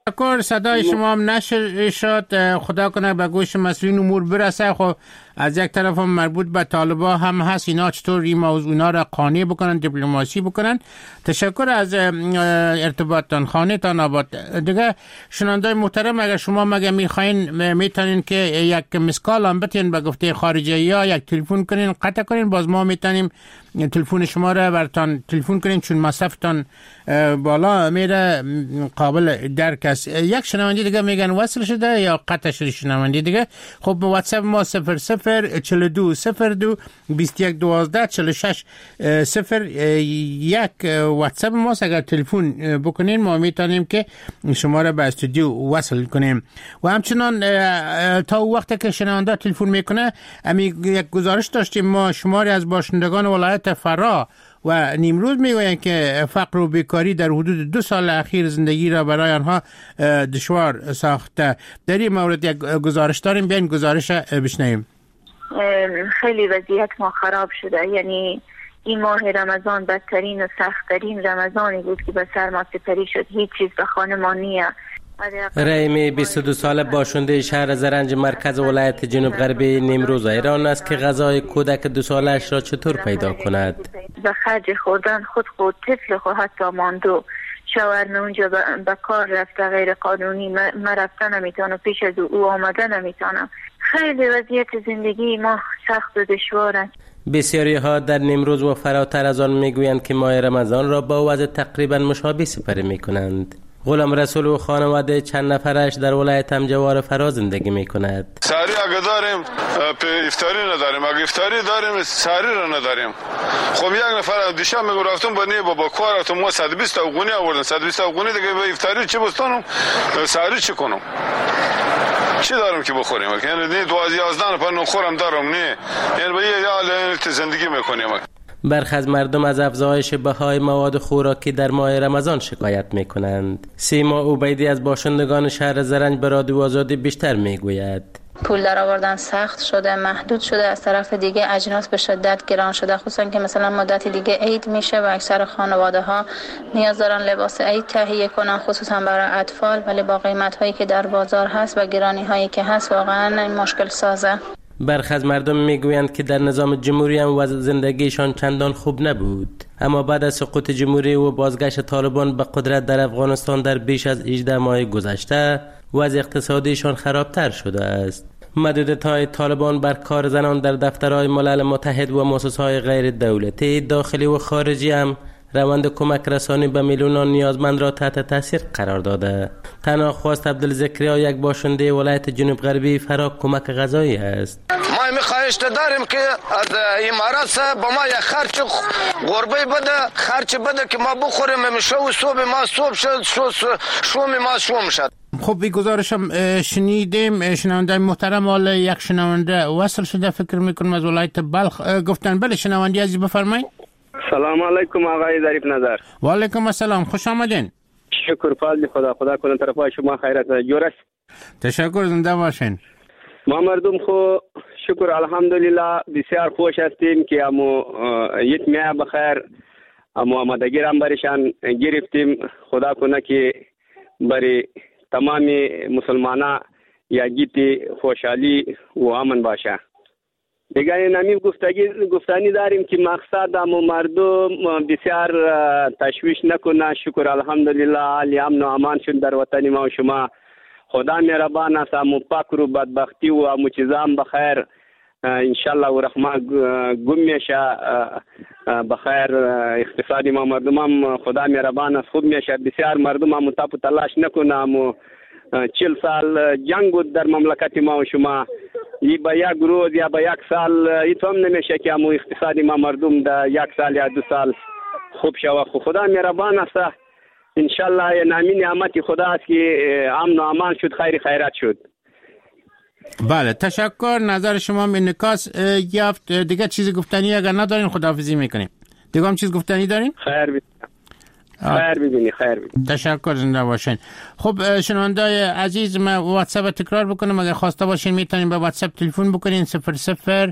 Speaker 4: کار صدای شما هم نشر شد. خدا کنه به گوش مسئولین امور برسه. خب از یک طرف هم مربوط به طالبا هم هست، اینا چطور این موضوع اینا را قانع بکنن، دیپلماسی بکنن. تشکر از ارتباطتان، خانه تان آباد. دیگه شنوندای محترم، اگر شما مگه میخواین میتونین که یک مسکال هم بتین به گفته خارجی یا یک تلفن کنین قطع کنین، باز ما میتونیم تلفن شما را برتان تلفن کنین چون مصرفتان بالا میره قابل درک است. یک شنونده دیگه میگن وصل شده یا قطع شده شنونده دیگه. خب به واتساپ ما 0042 02 21 12 46 01 واتساپ ما. اگر تلفن بکنین ما میتونیم که شما را به استودیو وصل کنیم. و همچنان تا وقتی که شنونده تلفن میکنه یک گزارش داشتیم ما، شماری از باشندگان ولایت فرا و نیمروز میگویند که فقر و بیکاری در حدود 2 سال اخیر زندگی را برای آنها دشوار ساخته. در این مورد یک گزارش داریم، بیاین گزارش بشنویم.
Speaker 17: خیلی وضعیت ما خراب شده، یعنی این ماه رمضان بدترین و سخت‌ترین رمضانی بود که به سر ما سپری شد. هیچ چیز به خانه ما نیه.
Speaker 18: رحیمی 22 ساله باشنده شهر زرنج مرکز ولایت جنوب غربی نیمروز ایران است که غذای کودک 2 سالش را چطور پیدا کند.
Speaker 17: به خرج خوردن خود طفل خود حتی ماندو شاورمه اونجا به کار رفته غیر قانونی، من رفته نمیتونم، پیش از او آمده نمیتونم. خیلی وضعیت زندگی ما سخت و دشوار است.
Speaker 18: بسیاری ها در نیمروز و فراتر از آن میگویند که ماه رمضان را با وضع تقریبا مشابه سپری میکنند. غلام رسول و خانواده چند نفرش در ولایت همجوار فرا زندگی میکند.
Speaker 19: ساری اگه داریم افطاری نداریم، اگه افطاری داریم ساری را نداریم. خب یک نفر دیشب میگو رفتم با کار رفتم، ما 120 افغانی آوردن، 120 افغانی دیگه به افطاری چی بستانم، ساری چی کنم، چی دارم که بخوریم؟ یعنی 12 نفر نخورم دارم، نه یعنی به یه حال زندگی میکنیم.
Speaker 18: برخی از مردم از افزایش بهای مواد خوراکی در ماه رمضان شکایت میکنند. سیما عبیدی از باشندگان شهر زرنج به رادیو آزادی بیشتر میگوید.
Speaker 20: پول در آوردن سخت شده، محدود شده. از طرف دیگه اجناس به شدت گران شده، خصوصا که مثلا مدتی دیگه عید میشه و اکثر خانواده ها نیاز دارن لباس عید تهیه کنن، خصوصا برای اطفال، ولی با قیمت هایی که در بازار هست و گرانی هایی که هست واقعا این مشکل سازه.
Speaker 18: برخی از مردم میگویند که در نظام جمهوری هم وضع زندگیشان چندان خوب نبود، اما بعد از سقوط جمهوری و بازگشت طالبان به قدرت در افغانستان در بیش از 18 ماه گذشته وضع اقتصادیشان خرابتر شده است. محدودیت‌های طالبان بر کار زنان در دفترهای ملل متحد و مؤسسه‌های غیر دولتی داخلی و خارجی هم روند کمک رسانی به میلیونان نیازمند را تحت تاثیر قرار داده. تنها خواست عبدالذکریا یک باشنده ولایت جنوب غربی فرا کمک غذایی است.
Speaker 21: ما می‌خواهش داریم که از امارات با ما یک خرچ غربه بده، خرچ بده که ما بخوریم، میشه و صبح ما صبح شد، شوم ما شوم شد.
Speaker 4: خب این گزارشم شنیدیم. شنونده محترم، حالا یک شنونده وصل شده فکر میکنم از ولایت بلخ گفتن. بله شنونده عزیز بفرمایید.
Speaker 22: سلام علیکم آقای ظریف نظر.
Speaker 4: و علیکم السلام، خوش آمدین.
Speaker 22: شکر فضل خدا کنه طرفای شما خیرات جور است.
Speaker 4: تشکر، زنده باشین.
Speaker 22: ما مردم خو شکر الحمدلله بسیار خوش هستیم که امو یک ماه بخیر امو آمادگی را برشان گرفتیم. خدا کنه که برای تمام مسلمانان یا گیتی خوشحالی و امن باشه. دیگه نمی گفتنی داریم که مقصد امو مردم بسیار تشویش نکنه. شکر الحمدلله حال امن و امان شد در وطن ما و شما. خدا مهربان است، امو فقر و بدبختی و امو چیزام بخیر انشالله و رحمت گم میشه بخیر. اقتصادی ما مردم هم خدا مهربان است خوب میشه. بسیار مردم هم تاپ و تلاش نکنه. امو 40 سال جنگ بود در مملکت ما و شما، ای با یک روز یا با یک سال ایتون نمیشه که امو اقتصادی ما مردم در 1 سال یا 2 سال خوب شود. خدا مهربان است انشالله. نامی نعمت خدا است که امن و امان شد، خیر خیرات شد.
Speaker 4: بله تشکر، نظر شما انعکاس یافت. دیگه چیزی گفتنی اگر ندارین خداحافظی میکنیم. دیگه هم چیز گفتنی دارین؟
Speaker 22: خیر ببینی.
Speaker 4: تشکر، زنده باشین. خب شنوندای عزیز، من واتساپ تکرار بکنم، اگر خواسته باشین میتونین به واتساپ تلفن بکنین 00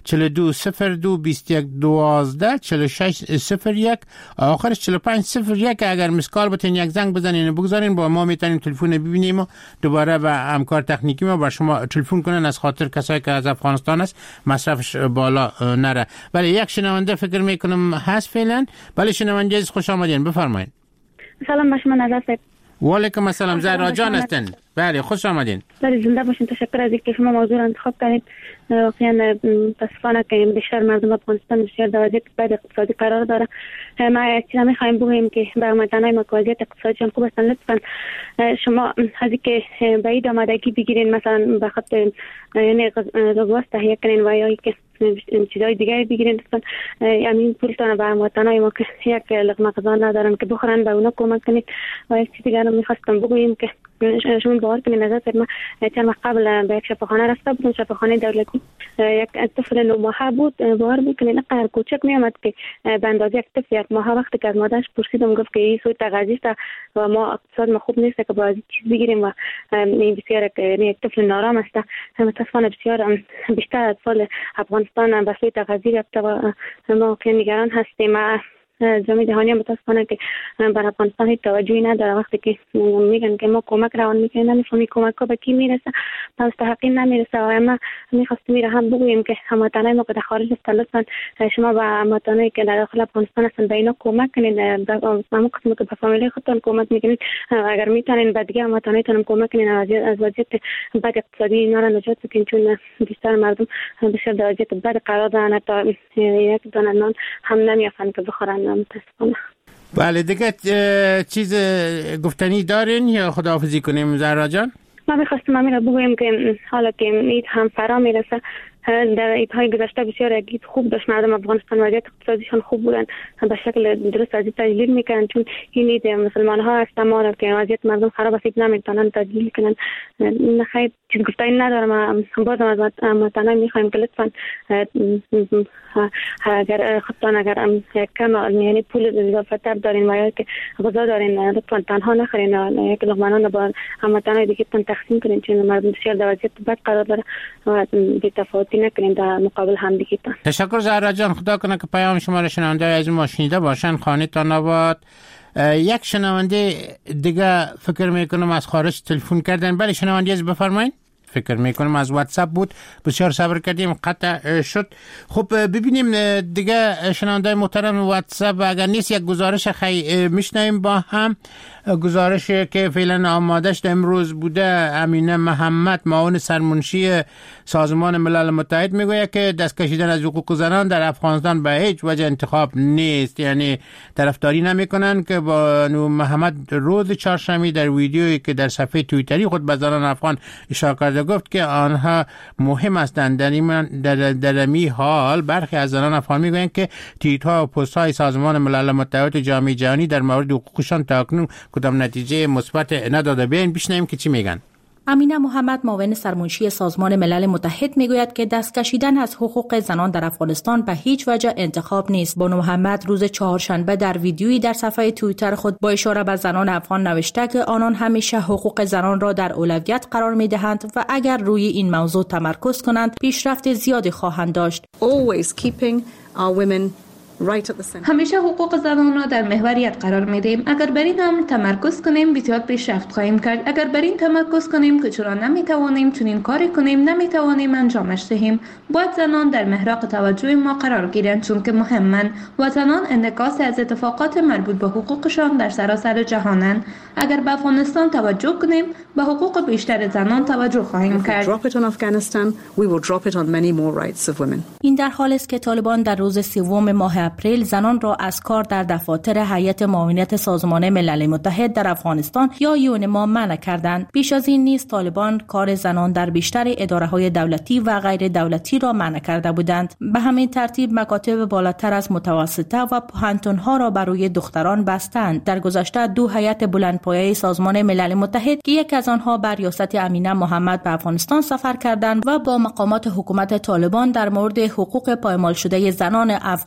Speaker 4: 4202 21 12 46 01 آخرش 45 01. اگر مسکال بتین یک زنگ بزنین بگذارین با ما میتونیم تلفن ببینیم و دوباره به همکار تکنیکی ما با شما تلفن کنن از خاطر کسایی که از افغانستان است مصرفش بالا نره. بله یک شنونده فکر میکنم هست فعلا. بله شنونده عزیز خوش آمدین بفرمایید.
Speaker 2: سلام با شما نظر صاحب.
Speaker 4: و علیکم السلام. زهرا جان هستن. بله خوش آمدین.
Speaker 2: بله زنده باشین. تشکر از اینکه شما موضوع را انتخاب کردید. واقعا متاسفانه که بیشتر مردم افغانستان بسیار در وضعیت بد اقتصادی قرار داره. ما یک چیز می‌خوایم بگیم که به مردانای ما که وضعیت اقتصادی خوب هستن لطفاً شما از اینکه بعید آمادگی بگیرین مثلا به خاطر یعنی غذا تهیه کنین و یا که چیزای دیگه بگیرین لطفاً همین پولتون به هموطنای ما که یک لقمه غذا ندارن که بخورن به اونا کمک کنید. و یک چیز دیگه رو می‌خواستم بگویم که شما باور کنید نظر ما چند وقت قبل به یک شفاخانه رفته بودم، شفاخانه دولتی. یک طفل 9 ماهه بود. باور بکنید اینقدر کوچک میامد که به اندازه یک طفل 1 ماهه. وقتی که از مادرش پرسیدم گفت که این سوی تغذیه است و ما اقتصاد ما خوب نیست که باید چیز بگیریم و این بسیار یک طفل نارام است. متاسفانه بسیار بیشتر اطفال افغانستان به سوی تغذیه رفته و ما که نگران هستیم. جامعه جهانی متاسفانه که بر افغانستان هیچ توجهی نداره. وقتی که میگن که ما کمک روان میکنیم نمیفهمی کمک ها به کی میرسه، به مستحقین نمیرسه. و ما میخواستیم هم بگوییم که هموطنای ما که در خارج هستن لطفا شما به هموطنایی که در داخل افغانستان هستن به اینا کمک کنید. به همون قسمت که به فامیلی خودتون کمک میکنید اگر میتونین به دیگه هموطنایتون کمک کنید از وضعیت بد اقتصادی اینا را نجات بدین، چون بیشتر مردم بسیار در وضعیت بد قرار دارن تا یک دانه نان هم نمیافن که بخورن.
Speaker 4: بله دیگه چیز گفتنی دارین یا خداحافظی کنیم زهرا جان؟
Speaker 2: ما میخواستم همین را بگویم که حالا که عید هم فرا میرسه، در عیدهای گذشته بسیار عید خوب داشت. مردم افغانستان وضعیت اقتصادیشان خوب بودن، به شکل درست از تجلیل میکنن، چون این عید مسلمان ها است ما که وضعیت مردم خراب است نمیتونن تجلیل کنن. خیلی چیز گفتنی ندارم. بازم از هموطنان میخوایم که لطفا اگر خودتان اگر کم یعنی پول اضافه تر دارین و یا که غذا دارین لطفا تنها نخورین، یک لقمه با هموطنان دیگه تقسیم کنین، چون مردم بسیار در وضعیت بد قرار داره و بی‌تفاوتی نکنین در مقابل هم دیگه.
Speaker 4: تشکر زهرا جان. خدا کنه که پیام شما را شنونده از ما شنیده باشن. خانه تان آباد. یک شنونده دیگه فکر میکنم از خارج تلفن کردن. بله شنونده از بفرمایید. فکر میکنم از واتساپ بود. بسیار صبر کردیم قطع شد. خب ببینیم دیگه شنونده محترم واتساپ اگر نیست یک گزارش میشنویم با هم. گزارش که فعلا آمادش امروز بوده. امینه محمد معاون سرمنشی سازمان ملل متحد میگوید که دست کشیدن از حقوق زنان در افغانستان به هیچ وجه انتخاب نیست، یعنی طرفداری نمیکنن که بانو محمد روز چهارشنبه در ویدیویی که در صفحه توییتری خود به زنان افغان اشاره کرده گفت که آنها مهم هستند. در این حال برخی از زنان افغان میگویند که توییت‌ها و پست‌های سازمان ملل متحد و جامعه جهانی در مورد حقوقشان تاکنون کدام نتیجه مثبت نداده. بیاین بشنویم که چی میگن.
Speaker 3: امینه محمد معاون سرمنشی سازمان ملل متحد میگوید که دست کشیدن از حقوق زنان در افغانستان به هیچ وجه انتخاب نیست. بانو محمد روز چهارشنبه در ویدیویی در صفحه توییتر خود با اشاره به زنان افغان نوشته که آنان همیشه حقوق زنان را در اولویت قرار میدهند و اگر روی این موضوع تمرکز کنند پیشرفت زیادی خواهند داشت.
Speaker 23: همیشه حقوق زنان را در محوریت قرار میدیم. اگر بر این امر تمرکز کنیم بسیار پیشرفت خواهیم کرد. اگر بر این تمرکز کنیم که چرا نمیتوانیم چنین کاری کنیم، نمیتوانیم انجامش دهیم، باید زنان در محراق توجه ما قرار گیرند، چون که مهمند و زنان انعکاس از اتفاقات مربوط به حقوقشان در سراسر جهانند. اگر به افغانستان توجه کنیم به حقوق بیشتر زنان توجه خواهیم کرد.
Speaker 3: این در حالی است که طالبان در روز 3 ماه اپریل زنان را از کار در دفاتر هیئت معاونت سازمان ملل متحد در افغانستان یا یونما منع کردند. بیش از این نیز طالبان کار زنان در بیشتر اداره‌های دولتی و غیر دولتی را منع کرده بودند. به همین ترتیب مکاتب بالاتر از متوسطه و پوهنتون‌ها را برای دختران بستند. در گذشته 2 هیئت بلندپایه سازمان ملل متحد که یک از آنها بر ریاست امینه محمد به افغانستان سفر کردند و با مقامات حکومت طالبان در مورد حقوق پایمال شده زنان افغان گفتگو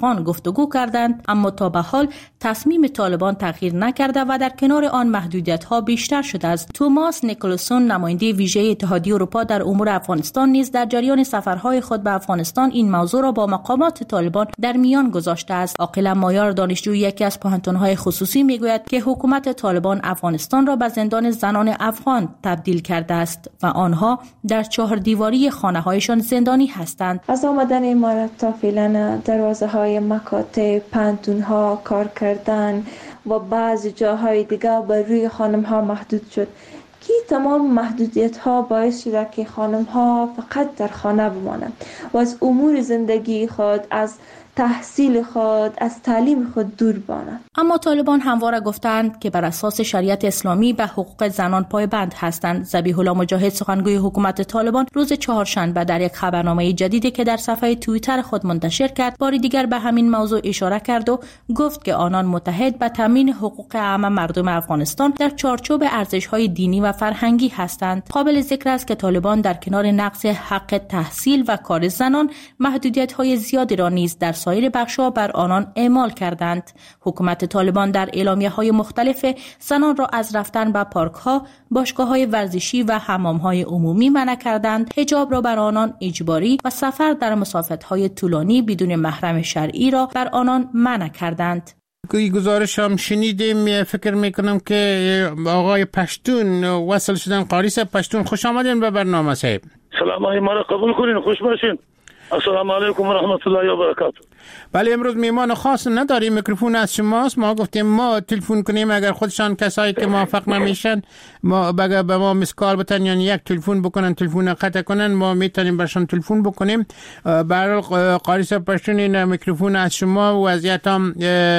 Speaker 3: گفتگو کردند، اما تا به حال تصمیم طالبان تغییر نکرده و در کنار آن محدودیت‌ها بیشتر شده است. توماس نیکلسون، نماینده ویژه اتحادیه اروپا در امور افغانستان، نیز در جریان سفرهای خود به افغانستان این موضوع را با مقامات طالبان در میان گذاشته است. عاقل مایار، دانشجوی یکی از پوهنتون‌های خصوصی، میگوید که حکومت طالبان افغانستان را به زندان زنان افغان تبدیل کرده است و آنها در 4 دیواری خانه‌هایشان زندانی هستند.
Speaker 23: از آمدن امارات تا فعلا دروازه‌های مکاتب، پانتون‌ها کار کردن و بعضی جاهای دیگر بر روی خانم‌ها محدود شد. که تمام محدودیت‌ها باعث شده که خانم‌ها فقط در خانه بمانند و از امور زندگی خود، از تحصیل خود، از تعلیم خود دور بمانند.
Speaker 3: اما طالبان همواره گفتند که بر اساس شریعت اسلامی به حقوق زنان پایبند هستند. ذبیح الله مجاهد، سخنگوی حکومت طالبان، روز چهارشنبه در یک خبرنامه جدیدی که در صفحه توییتر خود منتشر کرد، باری دیگر به همین موضوع اشاره کرد و گفت که آنان متحد به تامین حقوق عام مردم افغانستان در چارچوب ارزش‌های دینی و فرهنگی هستند. قابل ذکر است که طالبان در کنار نقض حق تحصیل و کار زنان، محدودیت‌های زیادی را نیز در سایر بخش‌ها بر آنان اعمال کردند. حکومت طالبان در اعلامیه‌های مختلف زنان را از رفتن به پارک‌ها، باشگاه‌های ورزشی و حمام‌های عمومی منع کردند، حجاب را بر آنان اجباری و سفر در مسافت‌های طولانی بدون محرم شرعی را بر آنان منع کردند.
Speaker 4: گویی گزارش هم شنیدیم. فکر میکنم که آقای پشتون وصل شدن. قاری صاحب پشتون، خوش آمدین به برنامه صاحب.
Speaker 1: سلام های ما را قبول کنین، خوش باشین. السلام علیکم و رحمت الله و برکاته.
Speaker 4: بله، امروز میمان خاص نداریم، میکروفون از شماست. ما گفتیم ما تلفن کنیم، اگر خودشان کسایی که موافق نمیشن ما به ما مسکال بتن، یعنی یک تلفن بکنن، تلفن قطع کنن، ما میتونیم برشان تلفن بکنیم. برای قاری صاحب پشتون، این میکروفون از شما. وضعیت هم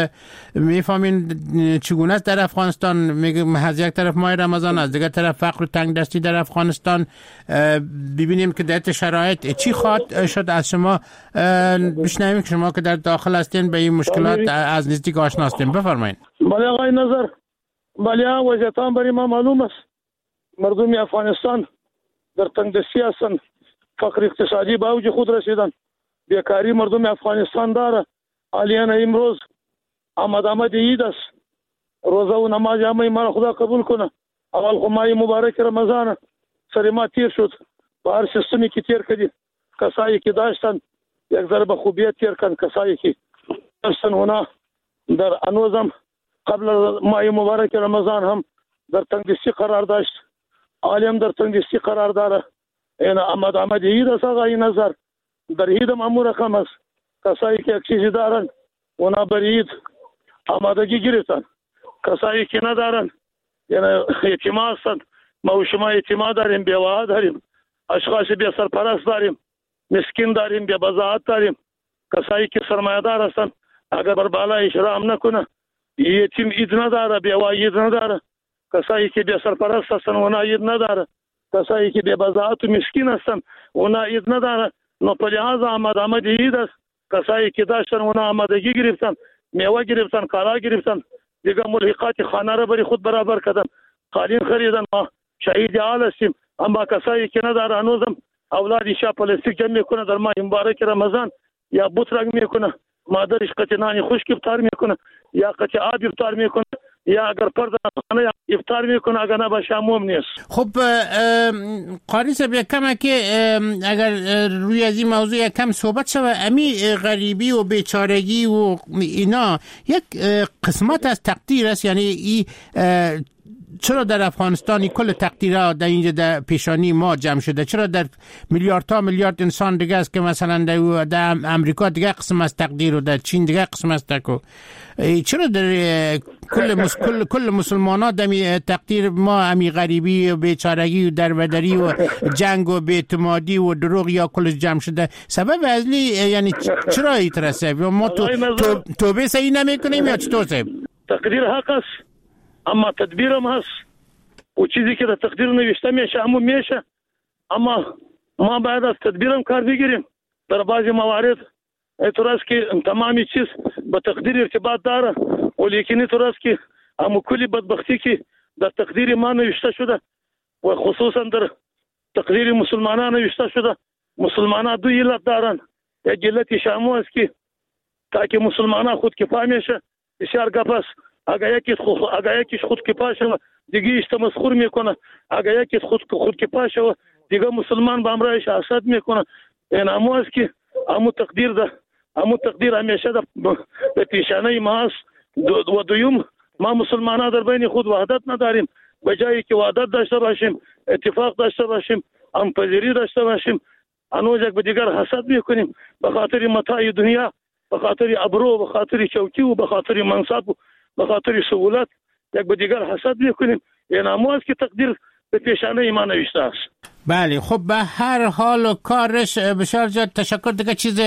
Speaker 4: میفهمین چگونه است در افغانستان. میگم از یک طرف ماه رمضان، از دیگر طرف فقر و تنگ دستی در افغانستان. ببینیم که در شرایط چی خواهد شد. از شما بشنویم که شما که در داخل هستین به این مشکلات از نزدیک آشنا هستین. بفرمایید.
Speaker 1: بله آقای نظر، بله وضعیت هم برای ما معلوم است. مردم افغانستان در تنگدستی هستند، فقر اقتصادی به اوج خود رسیدن، بیکاری مردم افغانستان داره. حالیان امروز آمد عید است، روزه و نماز همه ما خدا قبول کنه. اول خو ماه مبارک رمضان سر ما تیر شد، با هر سیستمی که تیر کردی، کسایی که داشتن یک ذره به خوبیت تیر کن، کسایی که داشتن اونا در انوزم قبل ماه مبارک رمضان هم در تنگدستی قرار داشت، عالم در تنگدستی قرار داره. این آمد عید است آقای نظر، در عید هم امور کم است. کسایی که یک چیزی دارن اونا بر عید آمادگی گرفتن، کسایی که ندارن یعنی یتیما هستند. ما و شما یتیما داریم، بیوه داریم، اشخاص بی سرپرست داریم، مسکین داریم، بی بضاعت داریم. کسایی که سرمایه‌دار هستند اگر بر بالا احترام نکنه، یتیم عید نداره، بیوه عید نداره. کسایی که بی سرپرست هستند اونا عید نداره. کسایی که بی بضاعت و مسکین هستند اونا عید نداره. نو په لحاظ آمد عید است. کسایی که داشتن اونا آمادگی گرفتن، میوه گرفتن، کالا گرفتن، دیگه ملحقات خانه را بری خود برابر کردن، قالین خریدن. ما شهید حال هستیم. اما کسایی که نداره هنوزم اولاد شا پلاستیک جمع میکنه در ماه مبارک رمضان، یا بوترنگ میکنه، مادرش قطع نانی خشک افطار میکنه، یا قطع آب افطار میکنه، یا اگر پرده خانه افطار میکنه، اگر نه به شاموم نیست.
Speaker 4: خب قاری صاحب یک کم که اگر روی از این موضوع یک کم صحبت شود، امی غریبی و بیچارگی و اینا یک قسمت از تقدیر است. یعنی ای چرا در افغانستان کل تقدیرها در اینجا در پیشانی ما جمع شده؟ چرا در میلیارد انسان دیگه است که مثلا در امریکا دیگه قسم از تقدیر و در چین دیگه قسم از تکو؟ چرا در کل مسلمانان در تقدیر ما امی غریبی و بیچارگی و دربدری و جنگ و بی‌اعتمادی و دروغ یا کلش جمع شده؟ سبب اصلی یعنی چرا ایترسه؟ ما توبه صحیح نمیکنیم یا چطور صاحب؟
Speaker 1: تقدیر حق است، اما تدبیر هم هست و چیزی که در تقدیر نوشته میشه همون میشه. اما ما باید از تدبیر هم کار بگیریم. در بعضی موارد اینطور است که تمامی چیز به تقدیر ارتباط داره، ولیکن اینطور است که همون کلی بدبختی که در تقدیر ما نوشته شده و خصوصا در تقدیر مسلمانان نوشته شده، مسلمانان دو علت دارن. یک علت شامو است که تا که مسلمانان خودکفا میشه. بسیار گپ است. اگر یکیش خودکفا شود دیگه تمسخر میکنه، اگر یکی خودکفا شود دیگه مسلمان به امرایش حسد میکنه. این امو است که امو تقدیر ده، امو تقدیر همیشه به پیشانه ما است. و دویم ما مسلمانان در بین خود وحدت نداریم. به جایی که وحدت داشته باشیم، اتفاق داشته باشیم، همپذیری داشته باشیم، انوز یک به دیگر حسد میکنیم به خاطر متاع دنیا، به خاطر ابرو، به خاطر چوکی و به خاطر منصب و به خاطر سهولت یک به دیگر حسد میکنیم. این امواز که تقدیر به پیشانه ایمان نوشته است.
Speaker 4: بله خب به هر حال و کارش بسیار زیاد تشکر. دیگه چیز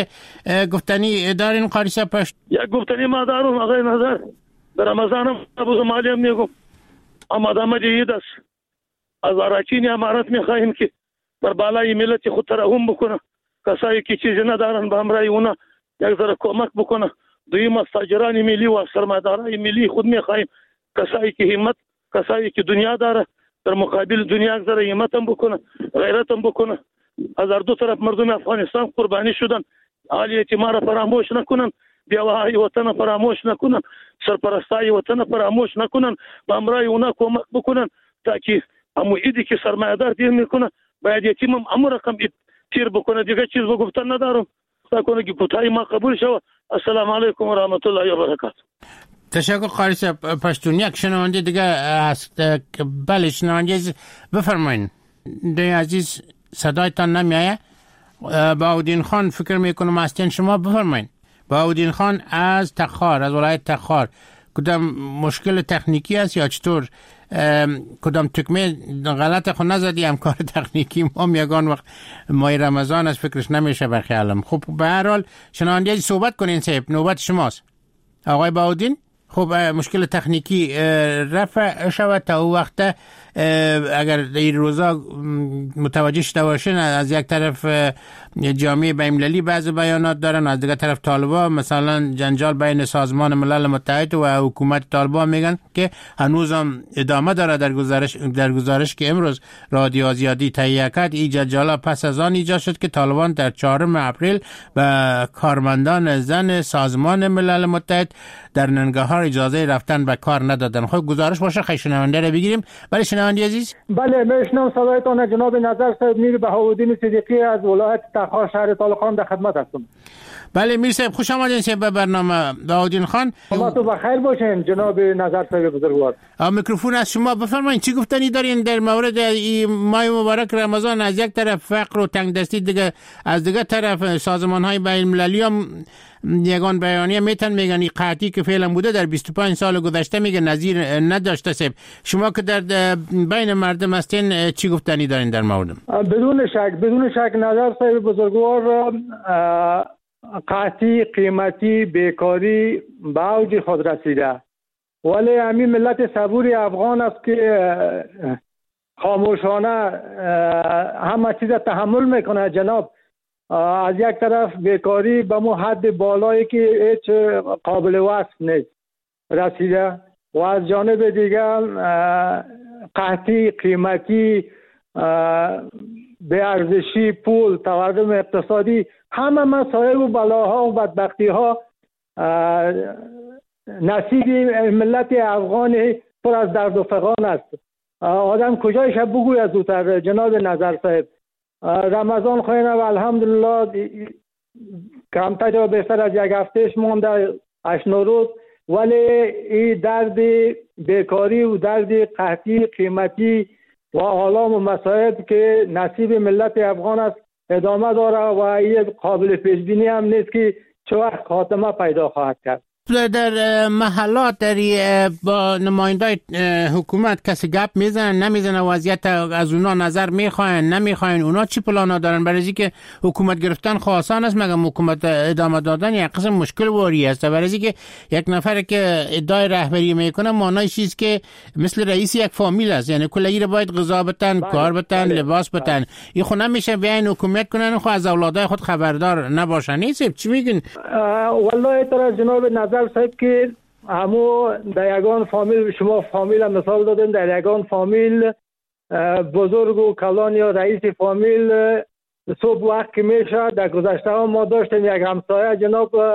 Speaker 4: گفتنی دارین قاری صاحب پشت؟
Speaker 1: یک گفتنی ما دارم آقای نظر. در رمضان ابو زمالی میگم آمدامه عید است. از اراکین امارت میخواهیم که بر بالای ملت خود ترحم بکنه. کسایی که چیزی ندارن به همراه اونا یک ذره کمک بکنه. دویم از تاجران ملی و سرمایه‌داران ملی خود میخواهیم کسایی که همت، کسایی که دنیا داره در مقابل دنیا یک ذره همت هم بکنه، غیرت هم بکنه. از هر دو طرف مردم افغانستان قربانی شدن. عالی اعتماد فراموش نکنن، بیواهای وطن فراموش نکنن، سرپرستای وطن فراموش نکنن، به همراه اونا کمک بکنن تا که امو ایدی که سرمایه‌دار تیر میکنه باید یتیم هم امو رقم تیر بکنه. دیگه چیز بگفتن ندارم. تا کنه که پوتای ما قبول شود. السلام علیکم و رحمت الله و برکاته.
Speaker 4: تشکر قاری صاحب پشتون. یک شنونده دیگه هست. بله شنونده بفرمایین. دوی عزیز صدایتان نمیایه. بهاءالدین خان فکر میکنم هستین شما، بفرمایین. بهاءالدین خان از تخار، از ولایت تخار. کدام مشکل تکنیکی است یا چطور؟ کدام تکمه غلط خود نزدی هم کار تکنیکی ما یگان وقت ماه رمضان از فکرش نمیشه برخیالم. خب به هر حال شنونده صحبت کنین صاحب، نوبت شماست آقای بهاءالدین. خب مشکل تکنیکی رفع شود تا او وقت. اگر این روزا متوجه شده باشین از یک طرف جامعه بین‌المللی بعض بیانات دارن، از دیگر طرف طالبان مثلا جنجال بین سازمان ملل متحد و حکومت طالبان میگن که هنوزم ادامه داره. در گزارش که امروز رادیو آزادی تهیه کرد این جنجال پس از آن ایجاد شد که طالبان در 4 اپریل به کارمندان زن سازمان ملل متحد در ننگرهار اجازه رفتن به کار ندادن. خب گزارش باشه خیلی شنونده رو بگیریم. بله شنونده عزیز.
Speaker 7: بله میشنم صدایتان. جناب نظر صاحب میر بهاءالدین صدیقی از ولایت تخار شهر طالقان در خدمت هستم.
Speaker 4: بله میر صاحب خوش آمدین به برنامه. بهاءالدین خان
Speaker 7: شما تو بخیر باشین جناب نظر صاحب بزرگوار.
Speaker 4: میکروفون از شما، بفرمایید چی گفتنی دارین در مورد ماه مبارک رمضان؟ از یک طرف فقر و تنگدستی، دیگه از دیگه طرف سازمان‌های بین‌المللی هم یگان بیانیه میگن این قحطی که فعلا بوده در 25 سال گذشته میگه نظیر نداشته. صاحب شما که در بین مردم هستین چی گفتنی دارین در مورد؟
Speaker 7: بدون شک نظر صاحب بزرگوار، قحطی، قیمتی، بیکاری به اوج خود رسیده، ولی همین ملت صبوری افغان است که خاموشانه همه چیز تحمل میکنه جناب. از یک طرف بیکاری به مو حد بالایی که هیچ قابل وصف نیست رسیده و از جانب دیگر قحطی، قیمتی، بی‌ارزشی، پول، تورم اقتصادی، همه مسائل و بلاها و بدبختی ها نصیب ملت افغان پر از درد و فغان است. آدم کجایش بگوید زودتر جناب نظر صاحب. رمضان خوینه و الحمدلله کمتر یا بهتر از یک هفتهش مونده 8-9 روز، ولی این درد بیکاری و درد قحطی، قیمتی و آلام و مسائل که نصیب ملت افغان است ادامه داره و این قابل پیش بینی هم نیست که چه وقت خاتمه پیدا خواهد کرد.
Speaker 4: در محلات با نمایندای حکومت کسی گپ میزنن نمیزنن؟ وضعیت از اونا نظر میخواین نمیخواین؟ اونا چی پلانا دارن؟ برای اینکه حکومت گرفتن آسان است مگه حکومت ادامه دادن یک قسم مشکل واری است. برای اینکه یک نفر که ادعای رهبری میکنه معنای چیز که مثل رئیس یک فامیل است، یعنی کل ایره باید غذا بدن، کار بدن، لباس بدن. این خو نمیشه بیاین حکومت کنن خو از اولادای خود خبردار نباشن. نیست چی میگین؟
Speaker 7: والله ترى جناب نظر صاحب که همو در یگان فامیل، شما فامیل هم مثال دادن، در یگان فامیل بزرگ و کلان یا رئیس فامیل صبح وقت که میشه در گذشته ها ما داشتیم یک همسایه جناب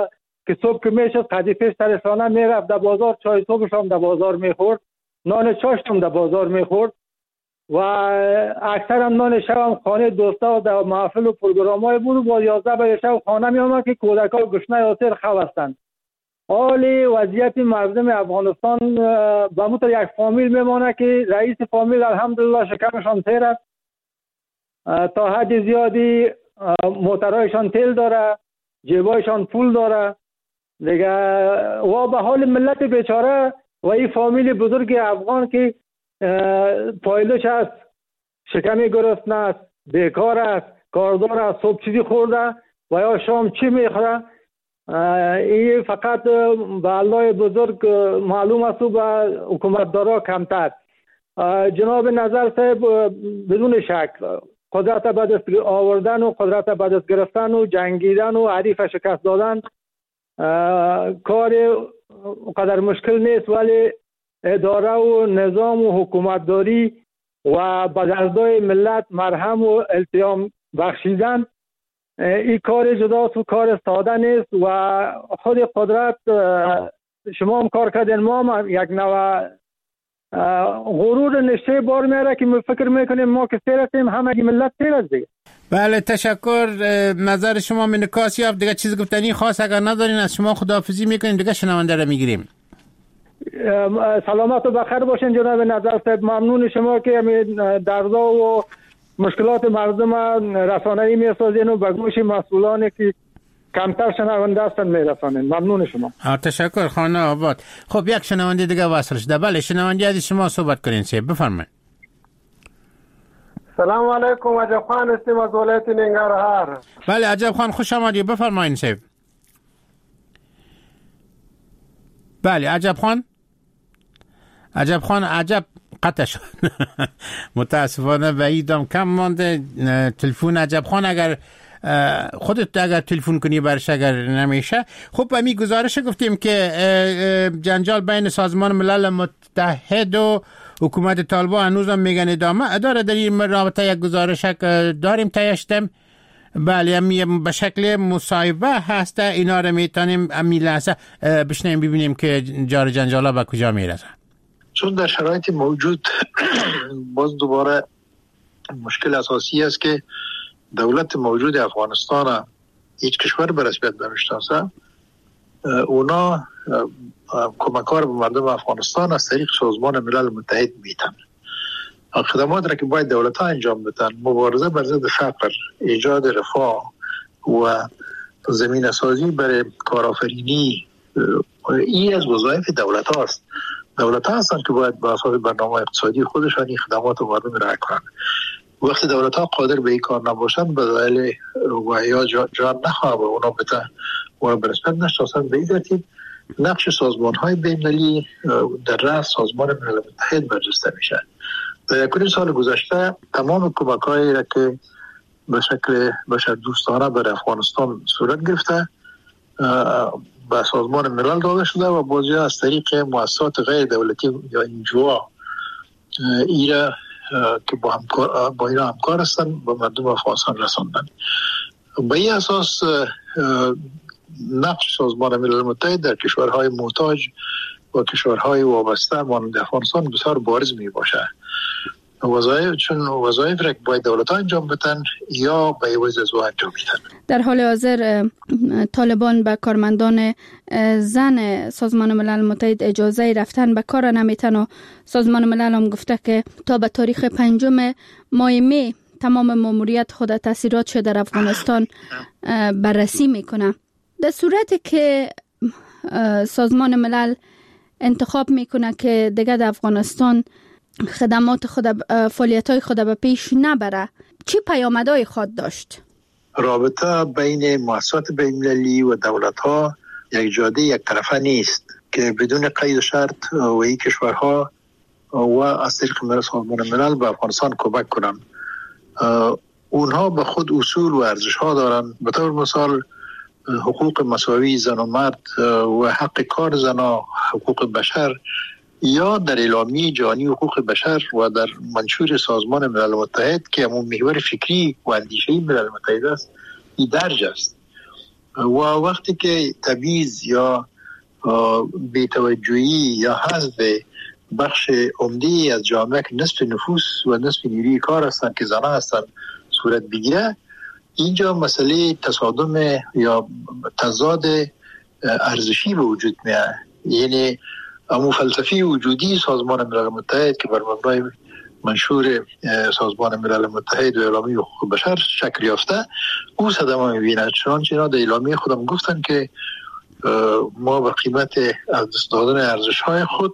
Speaker 7: که صبح که میشد قدیفش در رسانه میرفت در بازار، چای صبحش هم در بازار میخورد، نان چاشت هم در بازار میخورد و اکثر هم نان شب هم خانه دوستا در محفل و پروگرام های بود و با 11 بجه شب خانه می آمد که کودک ها گشنه آسر خوستند. حال وضعیت مردم افغانستان به مطور یک فامیل میمانه که رئیس فامیل الحمدلله شکمشان تیر است، تا حد زیادی موترهایشان تیل داره، جیبایشان پول داره دیگه، و به حال ملت بیچاره و این فامیل بزرگ افغان که پایلوش است، شکمی گرسنه است، بیکار است، کاردار است، صبح چیزی خورده و یا شام چی میخوره، این فقط به الله بزرگ معلوم است و به حکومتدارا کمتر. جناب نظر صاحب بدون شک قدرت به دست آوردن و قدرت به دست گرفتن و جنگیدن و حریف شکست دادن کار قدر مشکل نیست، ولی اداره و نظام و حکومتداری و به دردای ملت مرهم و التیام بخشیدن این کار جداست و کار ساده نیست و خود قدرت شما هم کار کردین، ما هم یک نوع غرور نشته بار میاره که فکر میکنیم ما که سیر هستیم، همه ملت سیر است دیگه.
Speaker 4: بله تشکر، نظر شما منکاس یافت. دیگه چیز گفتنی خاص اگر ندارین از شما خداحافظی میکنیم، دیگه شنونده رو میگیریم.
Speaker 7: سلامت و بخیر باشین جناب نظر صاحب، ممنون شما که دردا و مشکلات مردم رسانه‌ای میسازین و به گوش مسئولانی که کمتر شنونده هستن میرسانین. ممنون شما.
Speaker 4: تشکر خانه آباد. خب یک شنونده دیگه وصل شده. بله شنونده از شما صحبت کنین سه بفرمایید.
Speaker 8: سلام علیکم، عجب خان هستیم از ولایت ننگرهار.
Speaker 4: بله عجب خان خوش آمدید، بفرمایید سه. بله عجب خان عجب قطع شد. متاسفانه بعیدم کم مانده تلفن عجب خان. اگر خودت اگر تلفن کنی برش اگر نمیشه. خب همین گزارش گفتیم که جنجال بین سازمان ملل متحد و حکومت طالبان هنوزم میگن ادامه داره. در این رابطه یک گزارش داریم تیشتم. بله همین به شکل مصاحبه هسته، اینا رو میتونیم همین لحظه بشنیم ببینیم که جار جنجالا به کجا میرسه.
Speaker 9: چون در شرایط موجود باز دوباره مشکل اساسی است که دولت موجود افغانستان هیچ کشور به رسمیت نمیشناسه، اونا کمکار به مردم افغانستان از طریق سازمان ملل متحد میتن. خدمات را که باید دولت ها انجام بدن، مبارزه بر ضد فقر، ایجاد رفاه و زمینه سازی برای کارآفرینی، این از وظایف دولت هاست. دولت ها هستند که باید به اساس برنامه اقتصادی خودشان این خدمات مردم را کنند. وقتی دولت ها قادر به این کار نباشند به دلیل و یا جان نخواهد اونا بتن و به رسمیت نشناسند، به این ترتیب نقش سازمان های بین‌المللی در رأس سازمان ملل متحد برجسته میشه. در یکونیم سال گذشته تمام کمک هایی را که به شکل بشر دوستانه بر افغانستان صورت گرفته به سازمان ملل داده شده و بازی از طریق مؤسسات غیر دولتی یا انجوا ایره که با اینا همکار هستند به مردم افغانستان رساندن. به این اساس نقش سازمان ملل متحد در کشورهای محتاج و کشورهای وابسته مانند افغانستان بسیار بارز می باشه. چون وظایف را که باید دولت ها انجام بدن یا به عوض از او انجام میدن.
Speaker 23: در حال حاضر طالبان به کارمندان زن سازمان ملل متحد اجازه رفتن به کار نمیتن و سازمان ملل هم گفته که تا به تاریخ 5 ماه می تمام ماموریت خود تاثیراتش در افغانستان بررسی میکنه. در صورتی که سازمان ملل انتخاب میکنه که دیگه در افغانستان خدمات خود فعالیت‌های خود به پیش نبره، چی پیامدهای خود داشت؟
Speaker 9: رابطه بین مؤسسات بین‌المللی و دولت‌ها یک جاده یک طرفه نیست که بدون قید و شرط و این کشورها و از طریق سازمان ملل به افغانستان کمک کنند. اونها به خود اصول و ارزش‌ها دارند، به طور مثال حقوق مساوی زن و مرد و حق کار زنان، حقوق بشر، یا در اعلامیه جهانی حقوق بشر و در منشور سازمان ملل متحد که همون محور فکری و اندیشه‌ای ملل متحد است این درج است. و وقتی که تبعیض یا بی‌توجهی یا حذف بخش عمده از جامعه که نصف نفوس و نصف نیروی کار هستند که زنان هستند صورت بگیره، اینجا مسئله تصادم یا تضاد ارزشی به وجود میاد. یعنی امو فلسفی وجودی سازمان ملل متحد که بر مبنای منشور سازمان ملل متحد و اعلامیه حقوق بشر شکل یافته او صدمه میبیند. چنانچه اینا در اعلامیه خودم گفتن که ما به قیمت از دست دادن ارزش‌های خود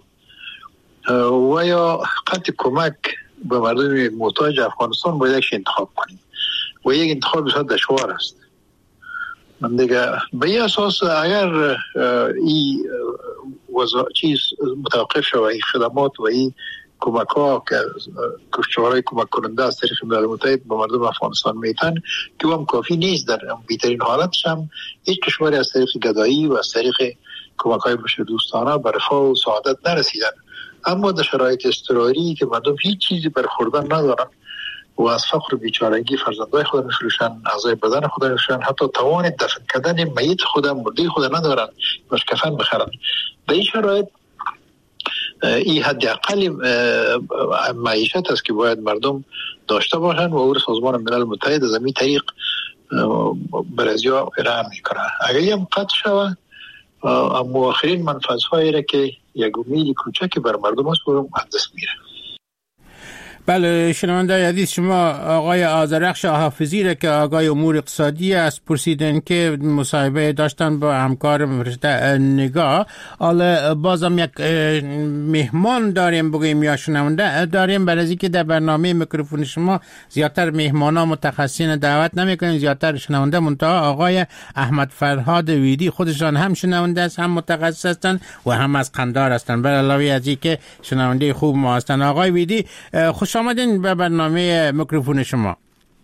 Speaker 9: و یا قطع کمک به مردم محتاج افغانستان باید یک انتخاب کنیم و یک انتخاب بسیار دشوار است. من دیگه به این اساس اگر این چیز متوقف شود، این خدمات و این کمک ها که کشورهای کمک کننده از طریق ملل متحد به مردم افغانستان میتن که هم کافی نیست، در بهترین حالتش هم هیچ کشوری از طریق گدایی و از طریق کمک های بشردوستانه به رفاه و سعادت نرسیدن. اما در شرایط اضطراری که مردم هیچ چیزی برای خوردن ندارن و از فقر و بیچارگی فرزندای خود میفروشن، اعضای بدن خود میفروشن، حتی توان دفن کردن میت خود مرده خود ندارن باش کفن بخرن. در این شرایط این حداقل معیشت است که باید مردم داشته باشن و او سازمان ملل متحد از این طریق برازیا ارائه میکنه. اگر هم قطع شود اما آخرین منفعت‌هایی را که یک امید کوچکی بر مردم است رو از دست میره.
Speaker 4: بله، شنونده عزیز، شما آقای آذرخش حافظی را که آقای امور اقتصادی است پرسیدن که مصاحبه داشتن با همکار فرشته نگاه. حالا بازم یک مهمان داریم بگوییم یا شنونده داریم، برای اینکه در برنامه میکروفون شما زیادتر مهمانا متخصصین دعوت نمیکنیم، زیادتر شنونده منتها آقای احمد فرهاد ویدی خودشان هم شنونده است، هم متخصص هستند و هم از قندهار هستند. به علاوه از اینکه شنونده خوب ما هستند. آقای ویدی خوش آمدین به برنامه میکروفون شما.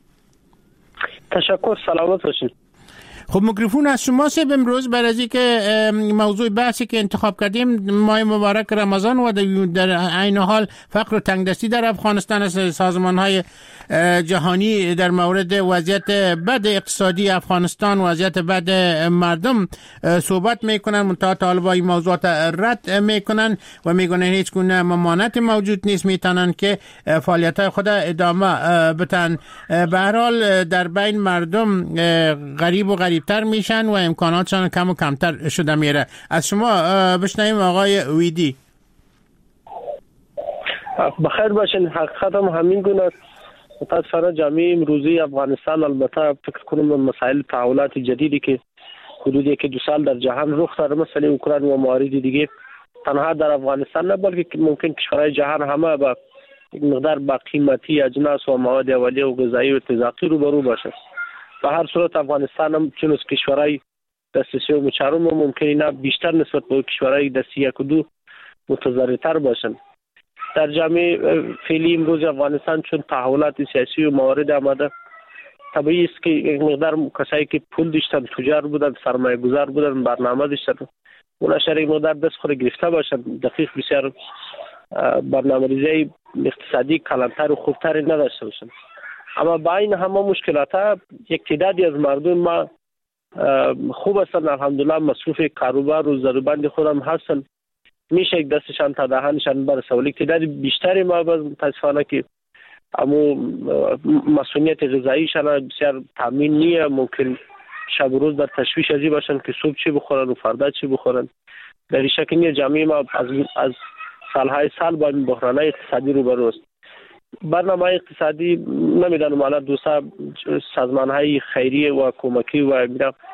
Speaker 5: تشکر، سلامت باشید.
Speaker 4: خب میکروفون از شما سه امروز برای از اینکه موضوع بحثی که انتخاب کردیم ماه مبارک رمضان و در عین حال فقر و تنگدستی در افغانستان است. سازمان‌های جهانی در مورد وضعیت بد اقتصادی افغانستان، وضعیت بد مردم صحبت میکنن، منتها طالب این موضوعات رد میکنن و میگن هیچ گونه ممانعت موجود نیست، میتونن که فعالیت‌های خود ادامه بدن. به هر حال در بین مردم غریب و غریبتر میشن و امکاناتشان کم و کمتر شده میره. از شما بشنویم آقای ویدی.
Speaker 5: بخیر باشین. حقیقت هم همین گونه است. متاسفانه جامعه امروزی افغانستان البته فکر کنم مسائل تحولات جدیدی که حدود 1-2 سال در جهان رخ داده، مثل اوکراین و موارد دیگه، تنها در افغانستان نه بلکه ممکن کشورهای جهان همه با یک مقدار با قیمتی اجناس و مواد اولیه و غذایی و تزاقی روبرو باشه. به هر صورت افغانستان هم چون از کشورهای دسته سوم و چهارم ممکن اینا بیشتر نسبت به کشورهای دسته 1 و 2 متضررتر باشن. در جامعه فعلی امروز افغانستان چون تحولات سیاسی و موارد آمده، طبیعی است که یک مقدار کسایی که پول داشتن، تجار بودن، سرمایه گذار بودن، برنامه داشتن، اونا شاید یک مقدار دست خود گرفته باشن، دقیق بسیار برنامه‌ریزی اقتصادی کلانتر و خوبتری نداشته باشن. اما با این همه مشکلات یک تعدادی از مردم ما خوب هستن، الحمدلله مصروف کاروبار و ضرورت خودم هستن، میشه یک دستشان تا دهانشان برسه. ولی تعداد بیشتری ما متاسفانه که امو مسئولیت غذاییشان بسیار تامین نیه، ممکن شب و روز در تشویش ازی باشن که صبح چی بخورن و فردا چی بخورن. در این شکل نیه جامعه ما از سالهای سال با این بحرانهای اقتصادی روبرو است. برنامه اقتصادی نمیدانم حالا دوستا سازمانهای خیریه و کمکی و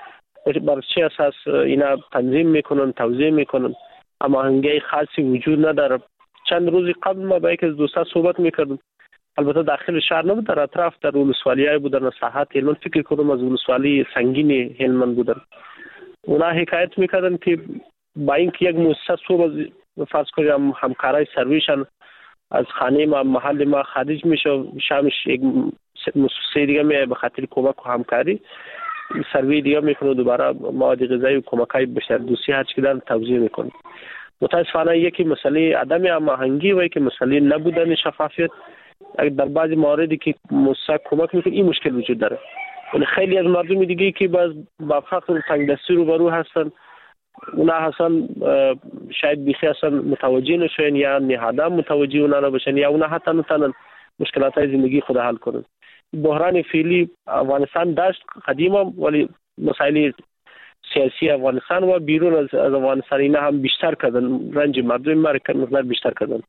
Speaker 5: بر چه اساس اینا تنظیم میکنن، توزیع میکنن، اما هنگی خاصی وجود نداره. چند روزی قبل ما با یک از دوستا صحبت میکردم، البته داخل شهر نبود، در اطراف در ولسوالی‌های بودن، ساحات هلمند فکر کنم از ولسوالی سنگین هلمند بودن. اونا حکایت میکردن که با اینکه یک مؤسسه صبح از فرض کنیم همکارای سرویشن از خانه ما محل ما خارج میشه، شامش یک مؤسسه دیگه می به خاطر کمک و همکاری سروی دیگه میکنه، دوباره مواد غذایی و کمکای بشردوستی هر چی دارن توزیع میکنه. متاسفانه یکی مسئله عدم هماهنگی و یکی مسئله نبودن شفافیت. در بعضی مواردی که مؤسسه کمک میکنه این مشکل وجود داره. ولی خیلی از مردم دیگه که با فقر تنگدستی روبرو هستن، اونا اصلا شاید بیخی اصلا متوجه نشن یا نهادم متوجه اونا نباشن یا اونا حتی نتونن مشکلات های زندگی خود حل کنن. بحران فعلی افغانستان داشت قدیما، ولی مسائل سیاسی افغانستان و بیرون از افغانستان اینا هم بیشتر کردن، رنج مردم مقدار بیشتر کردن.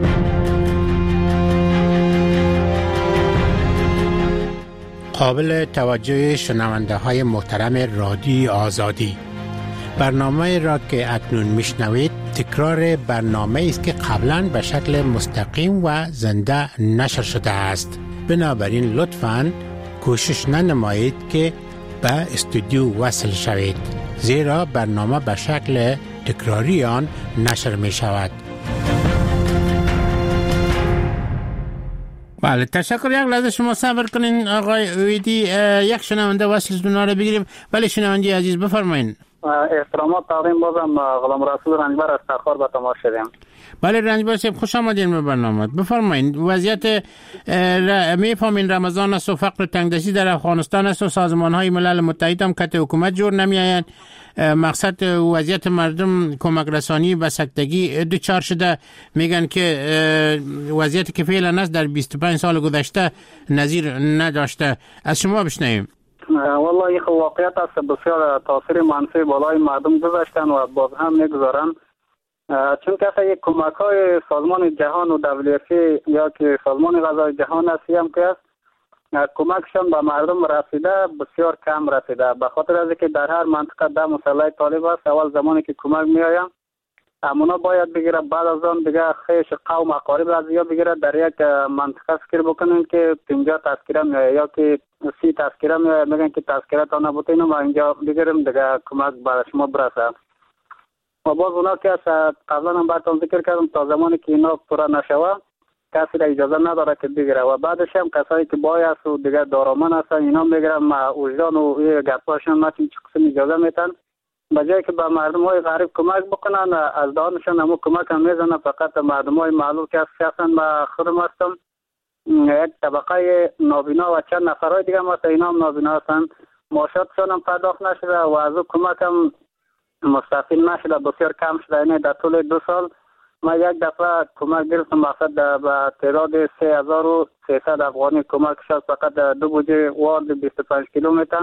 Speaker 4: قابل توجه شنونده های محترم رادیوی آزادی، برنامه را که اکنون میشنوید تکرار برنامه است که قبلا به شکل مستقیم و زنده نشر شده است. بنابراین لطفاً کوشش ننمایید که به استودیو وصل شوید، زیرا برنامه به شکل تکراری آن نشر می شود. بله، تشکر. یک لحظه شما صبر کنین آقای ویدی، یک شنونده وصل دونه رو بگیریم. بله شنونده عزیز بفرمایید.
Speaker 14: احترامات تقدیم بازم غلام رسول رنجبر از تخار به تماس شدیم.
Speaker 4: بله رنجبر صاحب خوش آمدین به برنامه. بفرمایید. وضعیت میفهمین رمضان است و فقر تنگدستی در افغانستان است و سازمان های ملل متحد هم کت حکومت جور نمیآیند. مقصد وضعیت مردم کمک رسانی به سکتگی دوچار شده. میگن که وضعیتی که فعلا است در 25 سال گذشته نظیر نداشته. از شما بشنویم.
Speaker 14: والله این واقعیت است، بسیار تاثیر منفی بالای مردم گذاشتن و باز هم میگذارن، چون که یک کمک های سازمان جهان و WFP یا که سازمان غذای جهان هستی هم که است، کمکشان به مردم رسیده بسیار کم رسیده، به خاطر از که در هر منطقه ده مسلح طالب است. اول زمانی که کمک می آید امونا باید بگیره، بعد از آن دیگه خیش قوم اقارب از یا بگیره در یک منطقه فکر بکنن که 50 تذکره می آید یا که 30 تذکره می آید، میگن که تذکره تا نبوده اینو ما اینجا بگیریم دیگه کمک برای شما برسه. و باز اونا که قبلا هم براتون ذکر کردم تا زمانی که اینا پورا نشوه کسی را اجازه نداره که بگیره و بعدش هم کسایی که بای است و دیگه دارامن هستن اینا میگیرن وجدان و گپاشون ماشین چه قسم اجازه میتن، به جایی که به مردم های غریب کمک بکنن از دانشان همون کمک هم میزنن. فقط مردم های معلوم که شخصا به خودم هستم یک طبقه نابینا و چند نفرهای دیگه مثلا اینا هم نابینا هستن، معاشاتشان هم پرداخت نشده و از اون کمک هم مستفید نشده، بسیار کم شده. یعنی در طول 2 سال ما یک دفعه کمک گرفتم، مقصد به تعداد 3300 افغانی کمک شد، فقط 2 بوجه وارد 25 کیلومتر،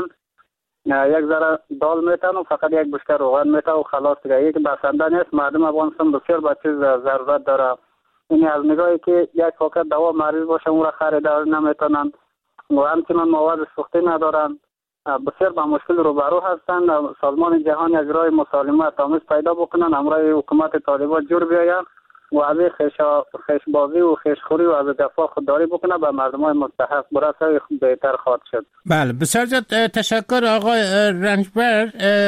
Speaker 14: یک ذره دال میتن و فقط یک بشکه روغن میتن و خلاص دیگه. یک بسنده نیست. مردم افغانستان بسیار به چیز ضرورت داره. این از نگاهی که یک فقط دوا مریض باشه اون را خرید نمیتونن و همچنان مواد سوخته ندارن، بسیار با مشکل روبرو هستند. سازمان جهان یک راه مسالمت آمیز پیدا بکنن، امرای حکومت طالبان جور بیاید و از خیشبازی و خیشخوری و از دفاع خودداری بکنه به مردم های مستحق برسه بهتر خواهد شد.
Speaker 4: بله بسیار زیاد تشکر آقای رنجبر.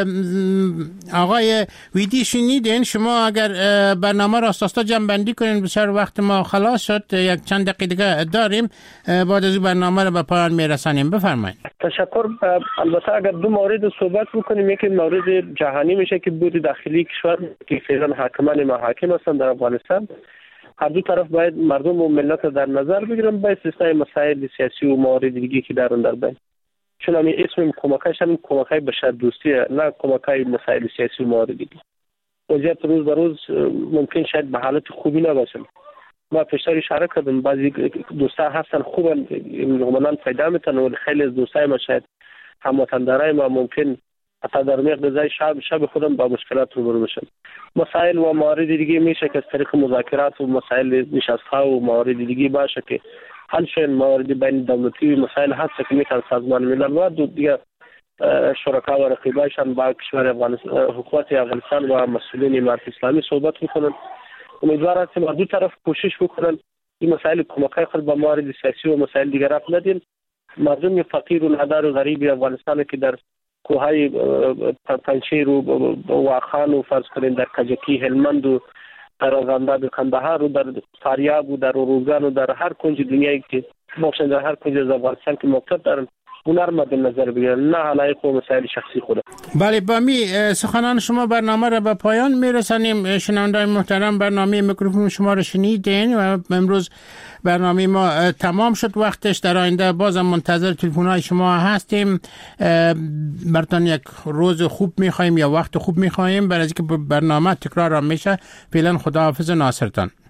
Speaker 4: آقای ویدی شنیدین شما، اگر برنامه را اساسا جمع‌بندی کنین، بسیار وقت ما خلاص شد، یک چند دقیقه دیگه داریم، بعد از برنامه را به پایان میرسانیم. بفرمایید.
Speaker 5: تشکر. البته اگر 2 مورد صحبت بکنیم، یکی مورد جهانی میشه که بود داخلی کشور که فعلا حاکمان محاکم هستند در افغانستان. هر دو طرف باید مردم و ملت در نظر بگیرن با استثنای مسائل سیاسی و موارد دیگه که دارن در بین، چون همین اسم کمکش هم کمکای بشر دوستیه، نه کمکای مسائل سیاسی و موارد دیگه. وضعیت روز به روز ممکن شاید به حالت خوبی نباشه. ما پیشتر اشاره کردم بعضی دوستا هستن خوبن نمونان پیدا میتن و خیلی از دوستای ما شاید هموطندارای ما ممکن حتی در مقدار شب خودم با مشکلات روبرو بشن. مسائل و موارد دیگه میشه که از طریق مذاکرات و مسائل نشست‌ها و موارد دیگه باشه که حل شن. موارد بین دولتی مسائل هست که میتونه سازمان ملل و دیگه شرکا و رقیبایشان با کشور افغانستان، حکومت افغانستان و مسئولین امارت اسلامی صحبت میکنن. امیدوارم که دو طرف کوشش بکنن این مسائل کمکای خود با موارد سیاسی و مسائل دیگه رفت ندین. مردم فقیر و نادار و غریب افغانستان که در کوههای پنجشیر و واخان و فرض کنین در کجکی هلمند و در آزانداد کندهار و در فاریاب و در اروزگان و در هر کنج دنیایی که بخشن در هر کنج از افغانستان که موقعیت دارن هنر مد نظر بگیرن، نه علایق و مسائل شخصی خود.
Speaker 4: بله، با می سخنان شما برنامه را به پایان میرسانیم. شنوندگان محترم، برنامه میکروفون شما را شنیدین و امروز برنامه ما تمام شد وقتش. در آینده بازم منتظر تلفن‌های شما هستیم. براتون یک روز خوب می‌خوایم یا وقت خوب می‌خوایم برای اینکه برنامه تکرار میشه. فعلا خداحافظ ناصرتان.